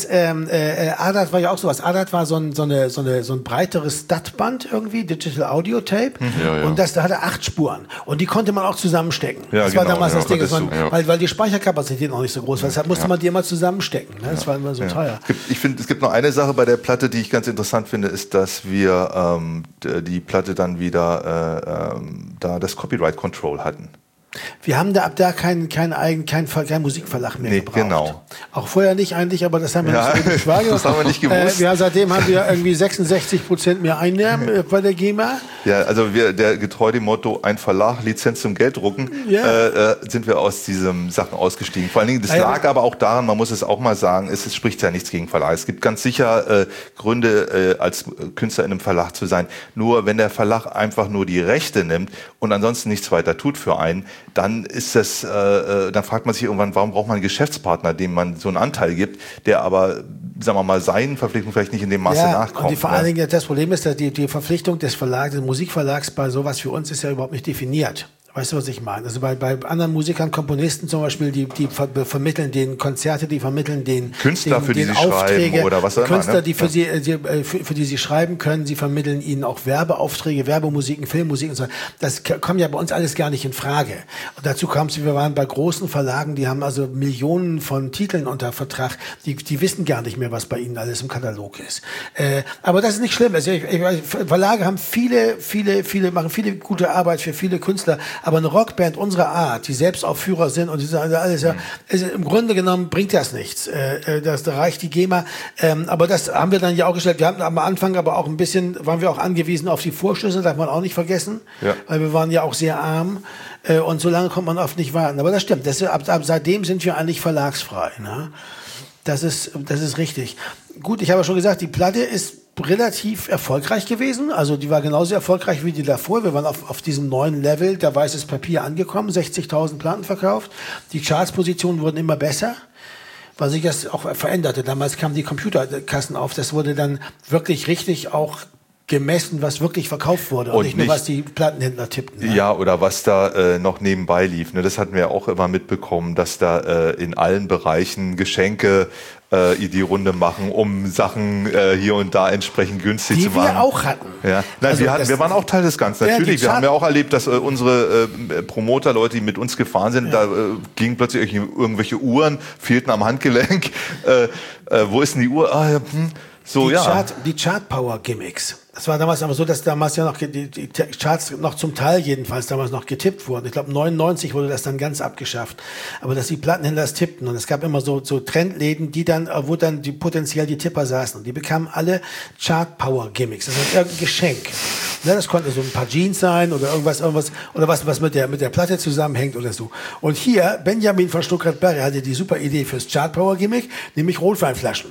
S2: ADAT war ja auch sowas. ADAT war so ein breiteres STAT-Band irgendwie, Digital Audio Tape. Und da hatte 8 Spuren. Und die konnte man auch zusammenstecken. Das war damals das Ding, weil die Speicherkapazität noch nicht so groß war. Deshalb musste man die immer zusammenstecken. Ne? Das war immer so teuer.
S4: Es gibt noch eine Sache bei der Platte, die ich ganz interessant finde, ist, dass wir die Platte dann wieder da das Copyright Control hatten.
S2: Wir haben da ab da keinen Musikverlag mehr gebraucht.
S4: Genau.
S2: Auch vorher nicht eigentlich, aber das haben wir nicht so geschwagen.
S4: Das haben wir nicht gewusst.
S2: Seitdem haben wir irgendwie 66% mehr Einnahmen bei der GEMA.
S4: Ja, also getreu dem Motto, ein Verlag, Lizenz zum Gelddrucken, sind wir aus diesen Sachen ausgestiegen. Vor allen Dingen, das lag aber auch daran, man muss es auch mal sagen, es spricht ja nichts gegen Verlag. Es gibt ganz sicher Gründe, als Künstler in einem Verlag zu sein. Nur wenn der Verlag einfach nur die Rechte nimmt und ansonsten nichts weiter tut für einen, dann ist das, dann fragt man sich irgendwann, warum braucht man einen Geschäftspartner, dem man so einen Anteil gibt, der aber, sagen wir mal, seinen Verpflichtungen vielleicht nicht in dem Maße nachkommt.
S2: Und vor allen Dingen das Problem ist, dass die Verpflichtung des Verlags, des Musikverlags bei sowas für uns ist ja überhaupt nicht definiert. Weißt du, was ich meine? Also bei anderen Musikern, Komponisten zum Beispiel, die vermitteln den Konzerte, die vermitteln den
S4: Künstler, für die sie schreiben oder was auch immer.
S2: Künstler, die für die sie schreiben können, sie vermitteln ihnen auch Werbeaufträge, Werbemusiken, Filmmusiken und so. Das kommt ja bei uns alles gar nicht in Frage. Und dazu kam es, wir waren bei großen Verlagen, die haben also Millionen von Titeln unter Vertrag, die wissen gar nicht mehr, was bei ihnen alles im Katalog ist. Aber das ist nicht schlimm. Also Verlage haben machen viele gute Arbeit für viele Künstler. Aber eine Rockband unserer Art, die selbst Aufführer sind und die sagen alles, im Grunde genommen bringt das nichts. Da reicht die GEMA. Aber das haben wir dann ja auch gestellt. Wir hatten am Anfang aber auch ein bisschen, waren wir auch angewiesen auf die Vorschüsse, darf man auch nicht vergessen, weil wir waren ja auch sehr arm. Und so lange kommt man oft nicht warten. Aber das stimmt. Ab seitdem sind wir eigentlich verlagsfrei. Ne? Das ist richtig. Gut, ich habe ja schon gesagt, die Platte ist relativ erfolgreich gewesen. Also die war genauso erfolgreich wie die davor. Wir waren auf diesem neuen Level, der weißes Papier angekommen, 60.000 Platten verkauft. Die Chartspositionen wurden immer besser, weil sich das auch veränderte. Damals kamen die Computerkassen auf. Das wurde dann wirklich richtig auch gemessen, was wirklich verkauft wurde und nicht nur, was die Plattenhändler tippten. Ne?
S4: Ja, oder was da noch nebenbei lief. Ne? Das hatten wir auch immer mitbekommen, dass da in allen Bereichen Geschenke die Runde machen, um Sachen hier und da entsprechend günstig zu machen.
S2: Die wir auch hatten.
S4: Ja. Nein, also wir waren auch Teil des Ganzen. Natürlich, wir haben ja auch erlebt, dass unsere Promoter, Leute, die mit uns gefahren sind, da gingen plötzlich irgendwelche Uhren, fehlten am Handgelenk. Wo ist denn die Uhr? Die
S2: Chart-Power-Gimmicks. Das war damals aber so, dass damals ja noch die Charts noch zum Teil jedenfalls damals noch getippt wurden. Ich glaube 99 wurde das dann ganz abgeschafft. Aber dass die Plattenhändler das tippten und es gab immer so Trendläden, wo dann potenziell die Tipper saßen und die bekamen alle Chart-Power-Gimmicks. Das ist irgendein Geschenk. Ne, das konnte so ein paar Jeans sein oder irgendwas oder was mit der Platte zusammenhängt oder so. Und hier Benjamin von Stuttgart-Barre hatte die super Idee fürs Chart-Power-Gimmick, nämlich Rotweinflaschen.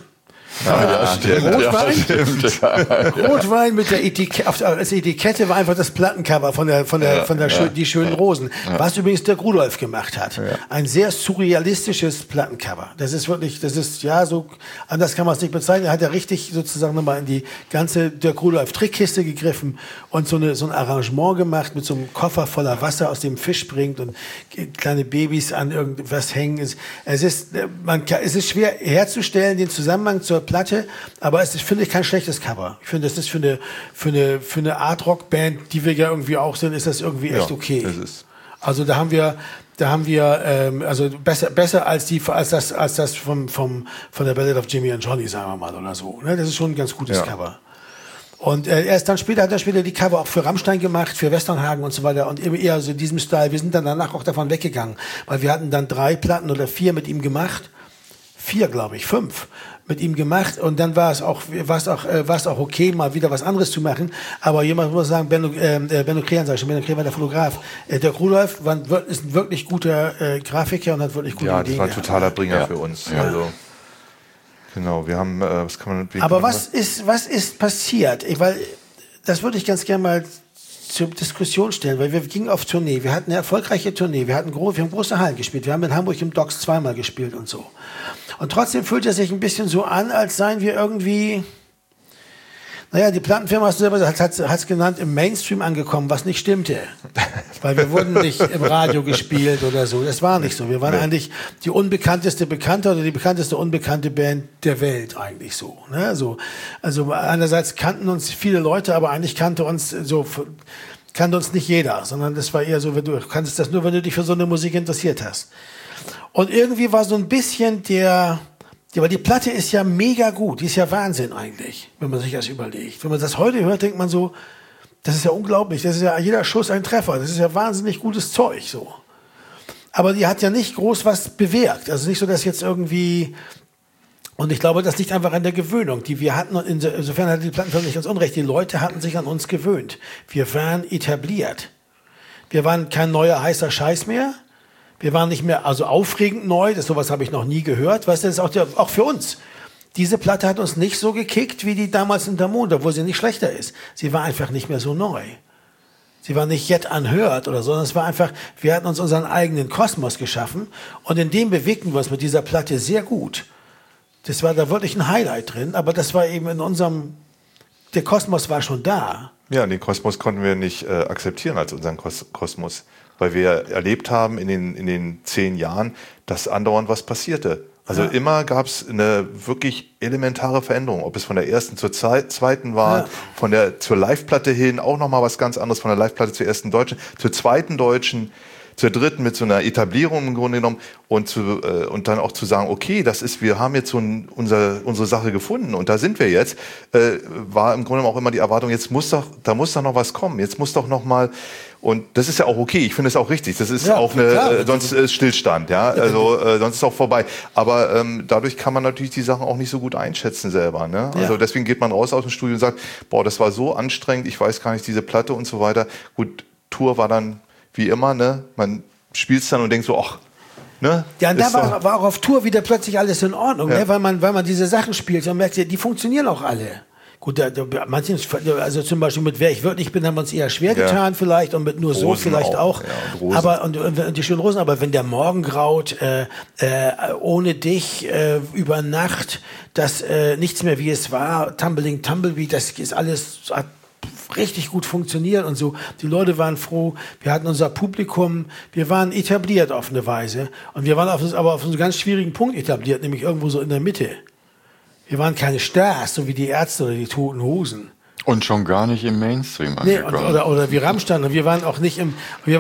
S2: Rotwein mit der Etikette war einfach das Plattencover von der die schönen Rosen, was übrigens der Rudolf gemacht hat. Ein sehr surrealistisches Plattencover. Das ist so anders kann man es nicht bezeichnen. Er hat ja richtig sozusagen nochmal in die ganze Dirk Rudolf Trickkiste gegriffen und so ein Arrangement gemacht mit so einem Koffer voller Wasser, aus dem Fisch springt und kleine Babys an irgendwas hängen. Es ist schwer herzustellen, den Zusammenhang zur Platte, aber es ist, finde ich, kein schlechtes Cover. Ich finde, das ist für eine Art-Rock-Band, die wir ja irgendwie auch sind, ist das irgendwie echt okay. Das ist. Also da haben wir also besser als das von der Ballad of Jimmy and Johnny, sagen wir mal, oder so. Ne? Das ist schon ein ganz gutes Cover. Und hat er später die Cover auch für Rammstein gemacht, für Westernhagen und so weiter und immer eher so in diesem Style. Wir sind dann danach auch davon weggegangen, weil wir hatten dann 3 Platten oder 4 mit ihm gemacht. 4, glaube ich, 5 mit ihm gemacht und dann war es auch okay, mal wieder was anderes zu machen. Aber jemand muss sagen, Benno Krehan war der Fotograf. Der Rudolf ist ein wirklich guter Grafiker und hat wirklich gute Ideen.
S4: Ja, das war ein totaler Bringer für uns. Ja. Also, genau, wir haben, was kann man...
S2: Aber was ist passiert? Weil das würde ich ganz gerne mal zur Diskussion stellen, weil wir gingen auf Tournee. Wir hatten eine erfolgreiche Tournee. Wir haben große Hallen gespielt. Wir haben in Hamburg im Docks 2-mal gespielt und so. Und trotzdem fühlt es sich ein bisschen so an, als seien wir irgendwie, die Plattenfirma, hast du selber gesagt, hat es genannt, im Mainstream angekommen, was nicht stimmte. Weil wir wurden nicht im Radio gespielt oder so. Das war nicht so. Wir waren eigentlich die unbekannteste bekannte oder die bekannteste unbekannte Band der Welt eigentlich so. Ne? Also einerseits kannten uns viele Leute, aber eigentlich kannte uns nicht jeder, sondern das war eher so, du kanntest das nur, wenn du dich für so eine Musik interessiert hast. Und irgendwie war so ein bisschen weil die Platte ist ja mega gut, die ist ja Wahnsinn eigentlich, wenn man sich das überlegt. Wenn man das heute hört, denkt man so, das ist ja unglaublich, das ist ja jeder Schuss ein Treffer, das ist ja wahnsinnig gutes Zeug, so. Aber die hat ja nicht groß was bewirkt, also nicht so, dass jetzt irgendwie, und ich glaube, das liegt einfach an der Gewöhnung, die wir hatten, und insofern hatte die Plattenfirma nicht ganz unrecht, die Leute hatten sich an uns gewöhnt. Wir waren etabliert. Wir waren kein neuer heißer Scheiß mehr. Wir waren nicht mehr, also aufregend neu, sowas habe ich noch nie gehört. Weißt du, das ist auch für uns. Diese Platte hat uns nicht so gekickt wie die damals in der Mond, obwohl sie nicht schlechter ist. Sie war einfach nicht mehr so neu. Sie war nicht yet unheard oder so, sondern es war einfach, wir hatten uns unseren eigenen Kosmos geschaffen und in dem bewegten wir uns mit dieser Platte sehr gut. Das war da wirklich ein Highlight drin, aber das war eben der Kosmos war schon da.
S4: Ja, den Kosmos konnten wir nicht akzeptieren als unseren Kosmos. Weil wir erlebt haben in den 10 Jahren, dass andauernd was passierte. Also immer gab es eine wirklich elementare Veränderung, ob es von der ersten zur zweiten war, zur Live-Platte hin, auch nochmal was ganz anderes, von der Live-Platte zur ersten Deutschen, zur zweiten Deutschen. zur dritten mit so einer Etablierung im Grunde genommen und dann auch zu sagen, okay, wir haben jetzt unsere Sache gefunden und da sind wir jetzt, war im Grunde genommen auch immer die Erwartung, da muss doch noch was kommen, jetzt muss doch noch mal. Und das ist ja auch okay, ich finde es auch richtig. Das ist auch sonst ist Stillstand, ja. Also sonst ist auch vorbei. Aber dadurch kann man natürlich die Sachen auch nicht so gut einschätzen selber. Ne? Also deswegen geht man raus aus dem Studio und sagt, boah, das war so anstrengend, ich weiß gar nicht, diese Platte und so weiter. Gut, Tour war dann wie immer, ne? Man spielt es dann und denkt so, ach, ne?
S2: Ja, und da war auch auf Tour wieder plötzlich alles in Ordnung, ne? Weil man diese Sachen spielt und merkt, die funktionieren auch alle. Gut, manchen, also zum Beispiel mit Wer ich wirklich bin, haben wir uns eher schwer getan vielleicht und mit Nur so Rosen vielleicht auch. Ja, aber und die schönen Rosen, aber wenn der Morgen graut, ohne dich, über Nacht, das nichts mehr wie es war, Tumbling Tumbleweed, das ist alles, hat richtig gut funktioniert und so. Die Leute waren froh, wir hatten unser Publikum, wir waren etabliert auf eine Weise und wir waren aber auf einen ganz schwierigen Punkt etabliert, nämlich irgendwo so in der Mitte. Wir waren keine Stars, so wie die Ärzte oder die Toten Hosen.
S3: Und schon gar nicht im Mainstream angekommen.
S2: Nee, oder wie Rammstein. Und wir waren auch nicht wir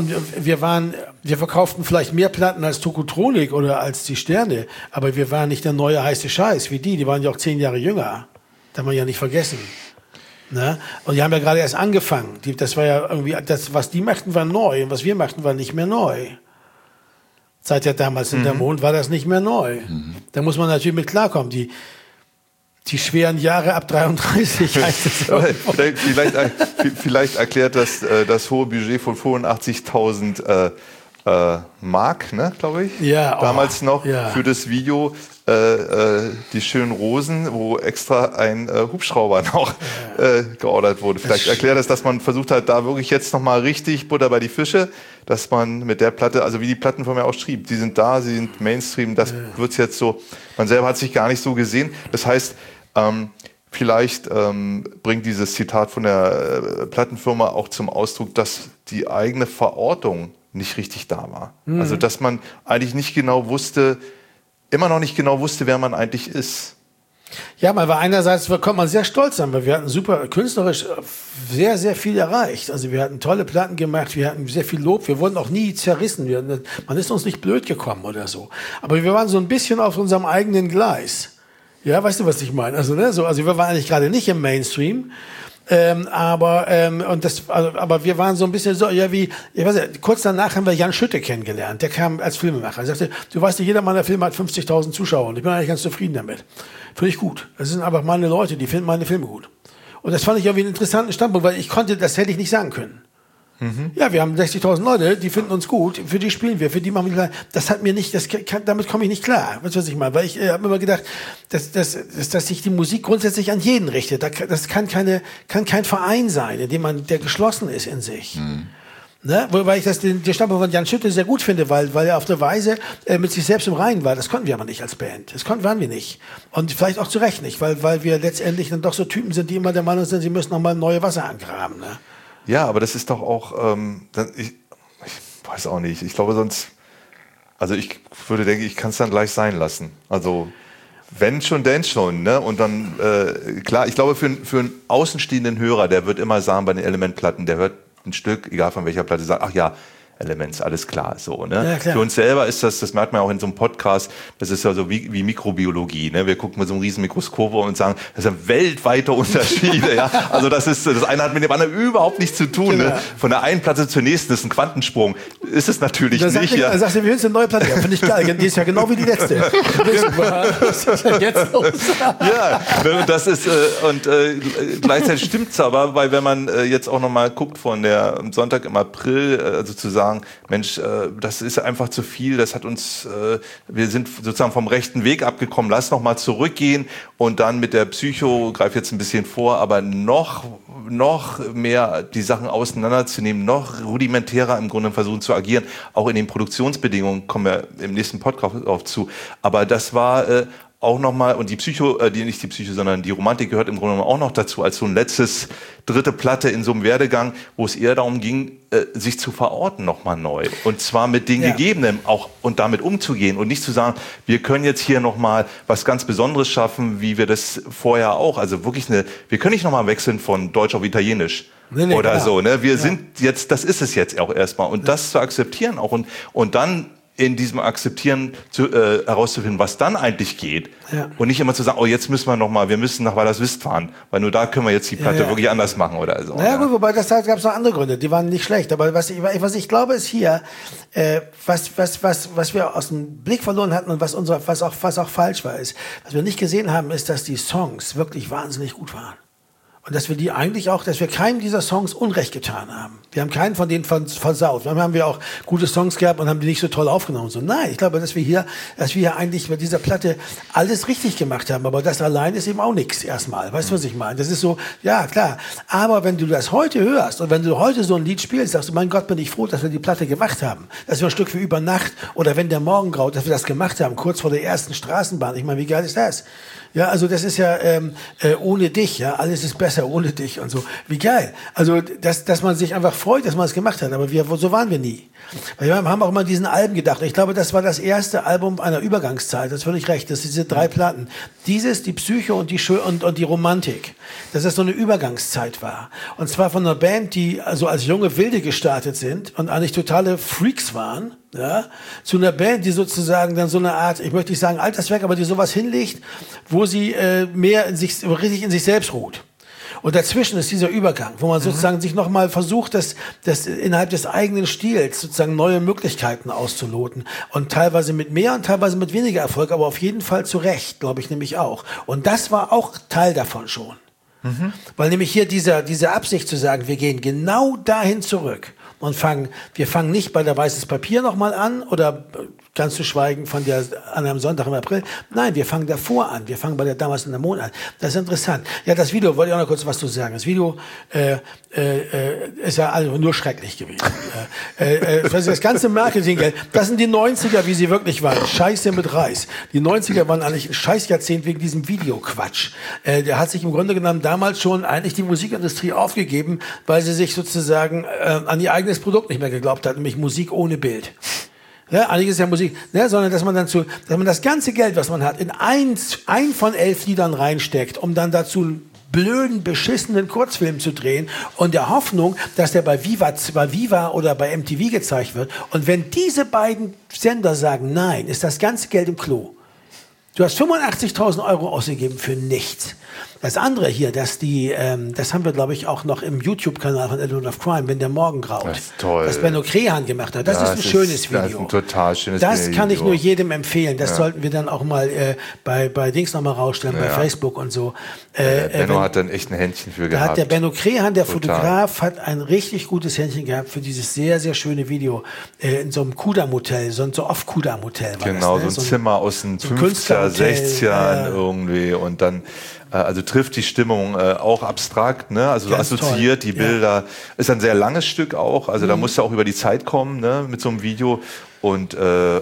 S2: verkauften vielleicht mehr Platten als Tokotronik oder als die Sterne. Aber wir waren nicht der neue heiße Scheiß wie die. Die waren ja auch 10 Jahre jünger. Darf man ja nicht vergessen. Ne? Und die haben ja gerade erst angefangen. Das war ja irgendwie, was die machten, war neu. Und was wir machten, war nicht mehr neu. Seit ja damals in der Mond war das nicht mehr neu. Da muss man natürlich mit klarkommen. Die schweren Jahre ab 33 heißt es.
S4: Vielleicht erklärt das hohe Budget von 85.000 Mark, ne, glaube ich.
S2: Ja,
S4: damals noch für das Video Die schönen Rosen, wo extra ein Hubschrauber noch geordert wurde. Vielleicht erklärt das, dass man versucht hat, da wirklich jetzt nochmal richtig Butter bei die Fische, dass man mit der Platte, also wie die Plattenfirma auch schrieb, die sind da, sie sind Mainstream, das wird's jetzt so, man selber hat sich gar nicht so gesehen. Das heißt, vielleicht bringt dieses Zitat von der Plattenfirma auch zum Ausdruck, dass die eigene Verortung nicht richtig da war. Also dass man eigentlich nicht genau wusste, immer noch nicht genau wusste, wer man eigentlich ist.
S2: Ja, man war einerseits, konnte man sehr stolz sein, weil wir hatten super künstlerisch sehr, sehr viel erreicht. Also wir hatten tolle Platten gemacht, wir hatten sehr viel Lob, wir wurden auch nie zerrissen. Man ist uns nicht blöd gekommen oder so. Aber wir waren so ein bisschen auf unserem eigenen Gleis. Ja, weißt du, was ich meine? Also, ne, so, also wir waren eigentlich gerade nicht im Mainstream. Aber wir waren so ein bisschen so, ja, wie, ich weiß nicht, kurz danach haben wir Jan Schütte kennengelernt, der kam als Filmemacher. Er sagte, du weißt ja, jeder meiner Filme hat 50.000 Zuschauer und ich bin eigentlich ganz zufrieden damit. Finde ich gut. Das sind einfach meine Leute, die finden meine Filme gut. Und das fand ich irgendwie einen interessanten Standpunkt, weil das hätte ich nicht sagen können. Ja, wir haben 60.000 Leute, die finden uns gut, für die spielen wir, für die machen wir klar. Das hat mir nicht, damit komme ich nicht klar. Weißt du, was ich meine? Weil ich habe immer gedacht, dass sich die Musik grundsätzlich an jeden richtet. Das kann kein Verein sein, der geschlossen ist in sich. Ne? Wobei ich den Standpunkt von Jan Schütte sehr gut finde, weil er auf der Weise mit sich selbst im Reinen war. Das konnten wir aber nicht als Band. Waren wir nicht. Und vielleicht auch zu Recht nicht, weil wir letztendlich dann doch so Typen sind, die immer der Meinung sind, sie müssen nochmal neue Wasser angraben. Ne?
S4: Ja, aber das ist doch auch, ich weiß auch nicht, ich glaube sonst, also ich würde denken, ich kann es dann gleich sein lassen. Also wenn schon, denn schon. Ne? Und dann, klar, ich glaube für einen außenstehenden Hörer, der wird immer sagen bei den Elementplatten, der hört ein Stück, egal von welcher Platte, sagt, ach ja, Elements, alles klar, so, ne? Ja, klar. Für uns selber ist das merkt man auch in so einem Podcast, das ist ja so wie Mikrobiologie, ne? Wir gucken mit so einem riesen Mikroskop und sagen, das sind weltweite Unterschiede, ja? Also das eine hat mit dem anderen überhaupt nichts zu tun, genau. Ne? Von der einen Platte zur nächsten, das ist ein Quantensprung. Ist es natürlich nicht, ja.
S2: Dann sagst du, wir sind eine neue Platte, ja, finde ich geil, die ist ja genau wie die letzte. Was ist denn jetzt los?
S4: Ja, das ist, gleichzeitig stimmt's aber, weil wenn man jetzt auch nochmal guckt von der Sonntag im April, also zu sagen, Mensch, das ist einfach zu viel, das hat uns, wir sind sozusagen vom rechten Weg abgekommen, lass noch mal zurückgehen und dann mit der Psycho, greif jetzt ein bisschen vor, aber noch mehr die Sachen auseinanderzunehmen, noch rudimentärer im Grunde versuchen zu agieren, auch in den Produktionsbedingungen, kommen wir im nächsten Podcast auf zu, aber das war auch nochmal, und die Psycho, nicht die Psycho, sondern die Romantik gehört im Grunde auch noch dazu, als so ein dritte Platte in so einem Werdegang, wo es eher darum ging, sich zu verorten nochmal neu. Und zwar mit den Gegebenen auch und damit umzugehen und nicht zu sagen, wir können jetzt hier nochmal was ganz Besonderes schaffen, wie wir das vorher auch. Also wirklich wir können nicht nochmal wechseln von Deutsch auf Italienisch. oder so. Ne? Wir sind jetzt, das ist es jetzt auch erstmal. Und das zu akzeptieren auch und dann in diesem Akzeptieren herauszufinden, was dann eigentlich geht. Ja. Und nicht immer zu sagen, jetzt müssen wir müssen nach Weilerswist fahren, weil nur da können wir jetzt die Platte wirklich anders machen oder so.
S2: Naja, gut, wobei gab es noch andere Gründe, die waren nicht schlecht. Aber was ich glaube, ist hier, was wir aus dem Blick verloren hatten und was auch falsch war, ist, was wir nicht gesehen haben, ist, dass die Songs wirklich wahnsinnig gut waren. Und dass wir die eigentlich auch, dass wir keinem dieser Songs Unrecht getan haben. Wir haben keinen von denen versaut. Dann haben wir auch gute Songs gehabt und haben die nicht so toll aufgenommen. So, nein, ich glaube, dass wir hier eigentlich mit dieser Platte alles richtig gemacht haben. Aber das allein ist eben auch nichts erstmal. Weißt du, was ich meine? Das ist so, ja, klar. Aber wenn du das heute hörst und wenn du heute so ein Lied spielst, sagst du, mein Gott, bin ich froh, dass wir die Platte gemacht haben. Dass wir ein Stück für über Nacht oder wenn der Morgen graut, dass wir das gemacht haben, kurz vor der ersten Straßenbahn. Ich meine, wie geil ist das? Ja, also das ist ja ohne dich, ja, alles ist besser ohne dich und so. Wie geil. Also, dass man sich einfach freut, dass man es gemacht hat, aber so waren wir nie. Weil wir haben auch immer an diesen Alben gedacht. Ich glaube, das war das erste Album einer Übergangszeit, das ist völlig recht, das sind diese 3 Platten. Dieses, die Psyche und die Romantik. Dass das so eine Übergangszeit war. Und zwar von einer Band, die also als junge Wilde gestartet sind und eigentlich totale Freaks waren, ja, zu einer Band, die sozusagen dann so eine Art, ich möchte nicht sagen Alterswerk, aber die sowas hinlegt, wo sie mehr richtig in sich selbst ruht. Und dazwischen ist dieser Übergang, wo man sozusagen sich nochmal versucht, das innerhalb des eigenen Stils sozusagen neue Möglichkeiten auszuloten. Und teilweise mit mehr und teilweise mit weniger Erfolg, aber auf jeden Fall zu Recht, glaube ich nämlich auch. Und das war auch Teil davon schon. Weil nämlich hier diese Absicht zu sagen, wir gehen genau dahin zurück und wir fangen nicht bei der Weißes Papier nochmal an oder ganz zu schweigen von an einem Sonntag im April. Nein, wir fangen davor an. Wir fangen bei der damals in der Mond an. Das ist interessant. Ja, das Video, wollte ich auch noch kurz was zu sagen. Das Video ist ja also nur schrecklich gewesen. Das ganze Marketinggeld, das sind die 90er, wie sie wirklich waren. Scheiße mit Reis. Die 90er waren eigentlich ein Scheißjahrzehnt wegen diesem Videoquatsch. Der hat sich im Grunde genommen damals schon eigentlich die Musikindustrie aufgegeben, weil sie sich sozusagen an ihr eigenes Produkt nicht mehr geglaubt hat, nämlich Musik ohne Bild. Ja, eigentlich ist ja Musik, ne, sondern dass man das ganze Geld, was man hat, in ein von 11 Liedern reinsteckt, um dann dazu einen blöden, beschissenen Kurzfilm zu drehen und der Hoffnung, dass der bei Viva oder bei MTV gezeigt wird. Und wenn diese beiden Sender sagen Nein, ist das ganze Geld im Klo. Du hast 85.000 Euro ausgegeben für nichts. Das andere hier, das haben wir, glaube ich, auch noch im YouTube-Kanal von Element of Crime, wenn der Morgen graut. Das ist toll. Das Benno Krehan gemacht hat. Das ist ein schönes Video. Das ist ein
S4: total schönes Video.
S2: Das kann ich nur jedem empfehlen. Das sollten wir dann auch mal bei Dings nochmal rausstellen, bei Facebook und so.
S4: Benno hat dann echt ein Händchen für gehabt.
S2: Da hat der Benno Krehan, der Fotograf, hat ein richtig gutes Händchen gehabt für dieses sehr, sehr schöne Video in so einem Kudam-Hotel, so ein Off-Kudam-Hotel war
S4: genau,
S2: das, ne?
S4: so ein Zimmer aus den 50er, 60ern irgendwie und dann also trifft die Stimmung auch abstrakt, ne? Also so assoziiert toll. Die Bilder. Ist ein sehr langes Stück auch, also da musst du auch über die Zeit kommen, ne? Mit so einem Video. Und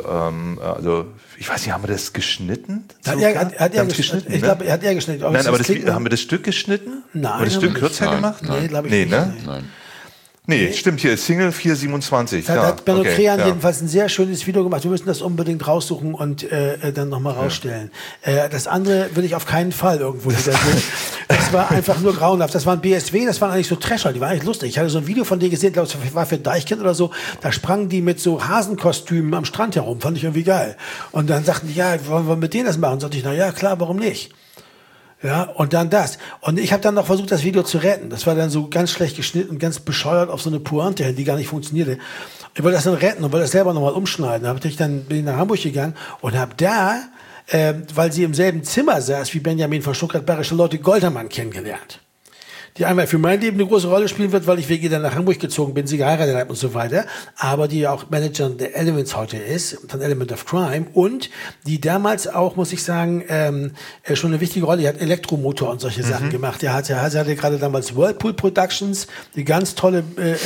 S4: also ich weiß nicht, haben wir das geschnitten?
S2: Hat er geschnitten? Ich glaube, hat er geschnitten.
S4: Nein, aber haben wir das Stück geschnitten?
S2: Nein.
S4: Haben wir das Stück kürzer gemacht?
S2: Nee, glaube ich nicht.
S4: Ne? Nein. Nee, stimmt, hier ist Single 427.
S2: Da hat Benno Krehan jedenfalls ein sehr schönes Video gemacht. Wir müssen das unbedingt raussuchen und dann nochmal rausstellen. Das andere will ich auf keinen Fall irgendwo wieder sehen. Das war einfach nur grauenhaft. Das waren BSW, das waren eigentlich so Trasher, die waren eigentlich lustig. Ich hatte so ein Video von denen gesehen, glaube ich, war für Deichkind oder so. Da sprangen die mit so Hasenkostümen am Strand herum. Fand ich irgendwie geil. Und dann sagten die, ja, wollen wir mit denen das machen? Und sagte ich, na ja, klar, warum nicht? Ja, und dann das. Und ich habe dann noch versucht, das Video zu retten. Das war dann so ganz schlecht geschnitten, ganz bescheuert auf so eine Pointe hin, die gar nicht funktionierte. Ich wollte das dann retten und wollte das selber nochmal umschneiden. Bin ich nach Hamburg gegangen und habe da, weil sie im selben Zimmer saß wie Benjamin von Stuttgart-Barre, Charlotte Goldermann kennengelernt. Die einmal für mein Leben eine große Rolle spielen wird, weil ich wegen ihr dann nach Hamburg gezogen bin, sie geheiratet habe und so weiter, aber die ja auch Managerin der Elements heute ist, von Element of Crime und die damals auch, muss ich sagen, schon eine wichtige Rolle, die hat Elektromotor und solche Sachen gemacht. Sie hatte gerade damals Whirlpool Productions, die ganz tolle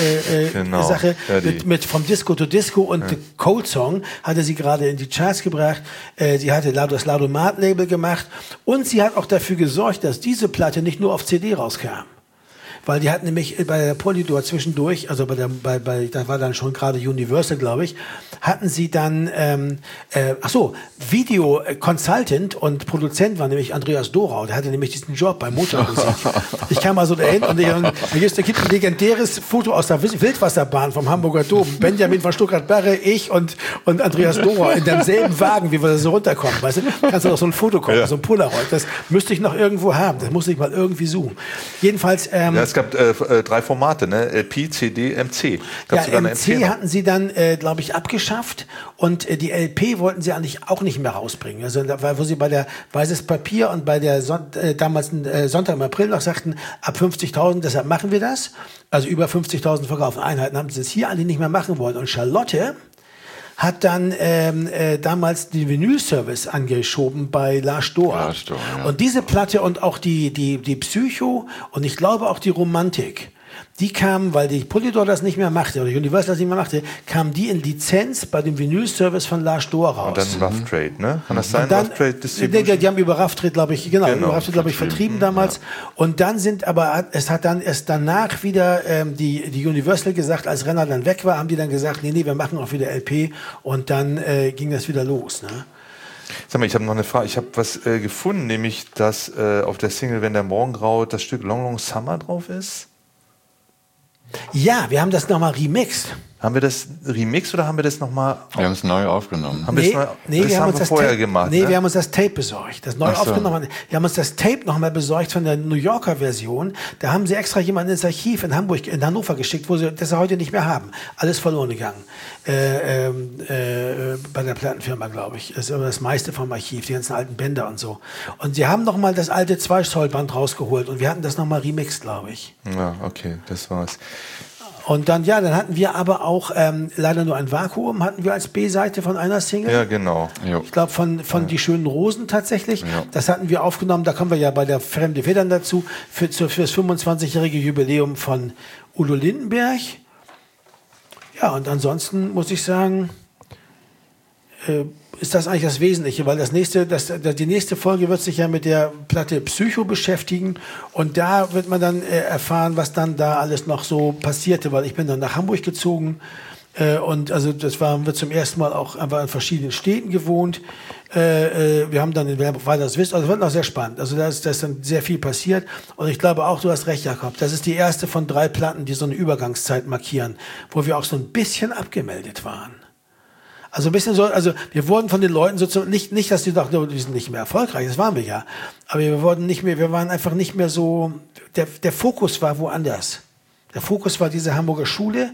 S2: Sache mit vom Disco to Disco und The Cold Song hatte sie gerade in die Charts gebracht. Sie hatte das Laudomat-Label gemacht und sie hat auch dafür gesorgt, dass diese Platte nicht nur auf CD rauskam. weil die hatten nämlich bei der Polydor zwischendurch, also da war dann schon gerade Universal, glaube ich, hatten sie dann, Video Consultant und Produzent war nämlich Andreas Dorau, der hatte nämlich diesen Job bei Motormusik. Ich kam also dahin und da gibt ein legendäres Foto aus der Wildwasserbahn vom Hamburger Dom. Benjamin von Stuttgart-Barre, ich und Andreas Dorau in demselben Wagen, wie wir da so runterkommen. Weißt du, kannst du noch so ein Foto kommen, so ein Polaroid. Das müsste ich noch irgendwo haben. Das muss ich mal irgendwie suchen. Jedenfalls.
S4: Es gab 3 Formate, ne? LP, CD, MC.
S2: MC hatten sie dann, glaube ich, abgeschafft und die LP wollten sie eigentlich auch nicht mehr rausbringen. Also wo sie bei der Weißes Papier und bei der damals Sonntag im April noch sagten, ab 50.000, deshalb machen wir das. Also über 50.000 verkaufte Einheiten haben sie es hier eigentlich nicht mehr machen wollen. Und Charlotte hat dann damals den Vinyl-Service angeschoben bei Lars Dohr. Ja. Und diese Platte und auch die Psycho und ich glaube auch die Romantik, die kamen, weil die Polydor das nicht mehr machte oder Universal das nicht mehr machte, kamen die in Lizenz bei dem Vinyl-Service von Lars Dohr raus.
S4: Und dann Rough Trade, ne? Kann das sein? Rough Trade
S2: Distribution? Die haben über Rough Trade, glaube ich, über Rough Trade, glaube ich, vertrieben damals. Ja. Und dann es hat dann erst danach wieder die Universal gesagt, als Renner dann weg war, haben die dann gesagt, nee, wir machen auch wieder LP und dann ging das wieder los, ne?
S4: Sag mal, ich habe noch eine Frage. Ich habe was gefunden, nämlich, dass auf der Single Wenn der Morgen graut das Stück Long Long Summer drauf ist.
S2: Ja, wir haben das nochmal remixed.
S4: Haben wir das remixed oder haben wir das nochmal...
S3: Wir haben es neu aufgenommen.
S2: Wir haben uns das vorher gemacht. Nee, wir haben uns das Tape besorgt. Das neu aufgenommen. Wir haben uns das Tape nochmal besorgt von der New Yorker Version. Da haben sie extra jemanden ins Archiv in Hannover geschickt, das sie heute nicht mehr haben. Alles verloren gegangen. Bei der Plattenfirma, glaube ich. Das ist aber das meiste vom Archiv, die ganzen alten Bänder und so. Und sie haben nochmal das alte 2-Zoll-Band rausgeholt und wir hatten das nochmal remixed, glaube ich.
S4: Ja, okay, das war's.
S2: Und dann hatten wir aber auch leider nur ein Vakuum, hatten wir als B-Seite von einer Single.
S4: Ja, genau.
S2: Ich glaube von Die schönen Rosen tatsächlich. Ja. Das hatten wir aufgenommen, da kommen wir ja bei der Fremde Federn dazu, für das 25-jährige Jubiläum von Udo Lindenberg. Ja, und ansonsten muss ich sagen, ist das eigentlich das Wesentliche, weil die nächste Folge wird sich ja mit der Platte Psycho beschäftigen und da wird man dann erfahren, was dann da alles noch so passierte, weil ich bin dann nach Hamburg gezogen und also wird zum ersten Mal auch einfach in verschiedenen Städten gewohnt. Wir haben dann weil das wisst, also wird noch sehr spannend. Also da ist dann sehr viel passiert und ich glaube auch, du hast recht, Jakob, das ist die erste von 3 Platten, die so eine Übergangszeit markieren, wo wir auch so ein bisschen abgemeldet waren. Also ein bisschen so, also wir wurden von den Leuten so nicht, dass die dachten, wir sind nicht mehr erfolgreich, das waren wir ja. Aber wir waren einfach nicht mehr so, der Fokus war woanders. Der Fokus war diese Hamburger Schule,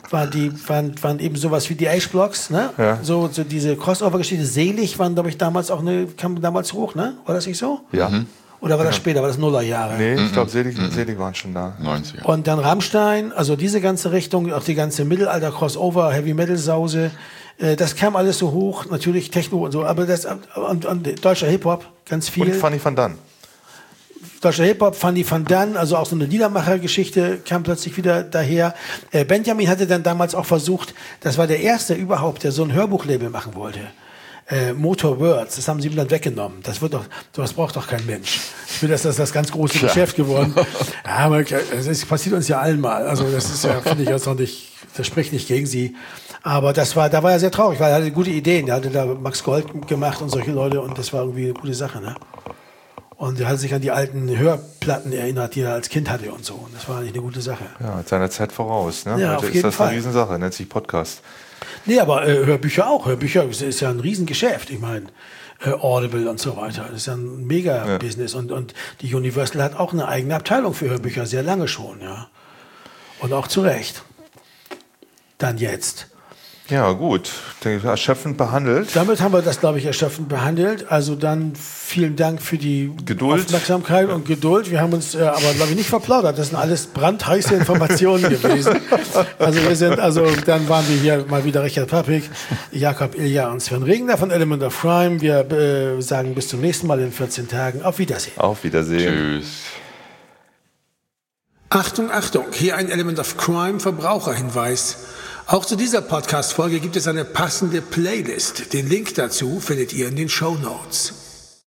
S2: waren eben sowas wie die H-Blocks, ne? Ja. So diese Crossover-Geschichte, Selig waren, glaube ich, kam damals hoch, ne? War das nicht so?
S4: Ja.
S2: Oder war das später, war das Nullerjahre?
S4: Nee, ich glaube, Selig waren schon da.
S3: 90er.
S2: Und dann Rammstein, also diese ganze Richtung, auch die ganze Mittelalter-Crossover, Heavy-Metal-Sause, das kam alles so hoch, natürlich Techno und so, aber und deutscher Hip-Hop, ganz viel.
S4: Und Fanny van Dan.
S2: Deutscher Hip-Hop, Fanny van Dan, also auch so eine Liedermacher-Geschichte kam plötzlich wieder daher. Benjamin hatte dann damals auch versucht, das war der erste überhaupt, der so ein Hörbuchlabel machen wollte. Motor Words, das haben sie ihm dann weggenommen. Das braucht doch kein Mensch. Ich finde, das ist das ganz große Geschäft geworden. Ja, aber das passiert uns ja allen mal. Also das ist ja, finde ich jetzt noch nicht, das spricht nicht gegen sie. Aber da war er sehr traurig, weil er hatte gute Ideen. Er hatte da Max Gold gemacht und solche Leute und das war irgendwie eine gute Sache, ne? Und er hat sich an die alten Hörplatten erinnert, die er als Kind hatte und so. Und das war eigentlich eine gute Sache.
S4: Ja, mit seiner Zeit voraus, ne?
S2: Ja,
S4: heute
S2: auf jeden
S4: ist das eine Riesensache, nennt sich Podcast.
S2: Nee, aber Hörbücher auch. Hörbücher ist ja ein Riesengeschäft. Ich meine, Audible und so weiter. Das ist ja ein Mega-Business. Und die Universal hat auch eine eigene Abteilung für Hörbücher, sehr lange schon, ja. Und auch zu Recht. Dann jetzt.
S4: Ja, gut. Erschöpfend behandelt.
S2: Damit haben wir das, glaube ich, erschöpfend behandelt. Also dann vielen Dank für die Aufmerksamkeit und Geduld. Wir haben uns aber, glaube ich, nicht verplaudert. Das sind alles brandheiße Informationen gewesen. Dann waren wir hier mal wieder Richard Pappig, Jakob Ilja und Sven Regner von Element of Crime. Wir sagen bis zum nächsten Mal in 14 Tagen. Auf Wiedersehen.
S4: Auf Wiedersehen.
S3: Tschüss.
S2: Achtung, Achtung. Hier ein Element of Crime Verbraucherhinweis. Auch zu dieser Podcast-Folge gibt es eine passende Playlist. Den Link dazu findet ihr in den Shownotes.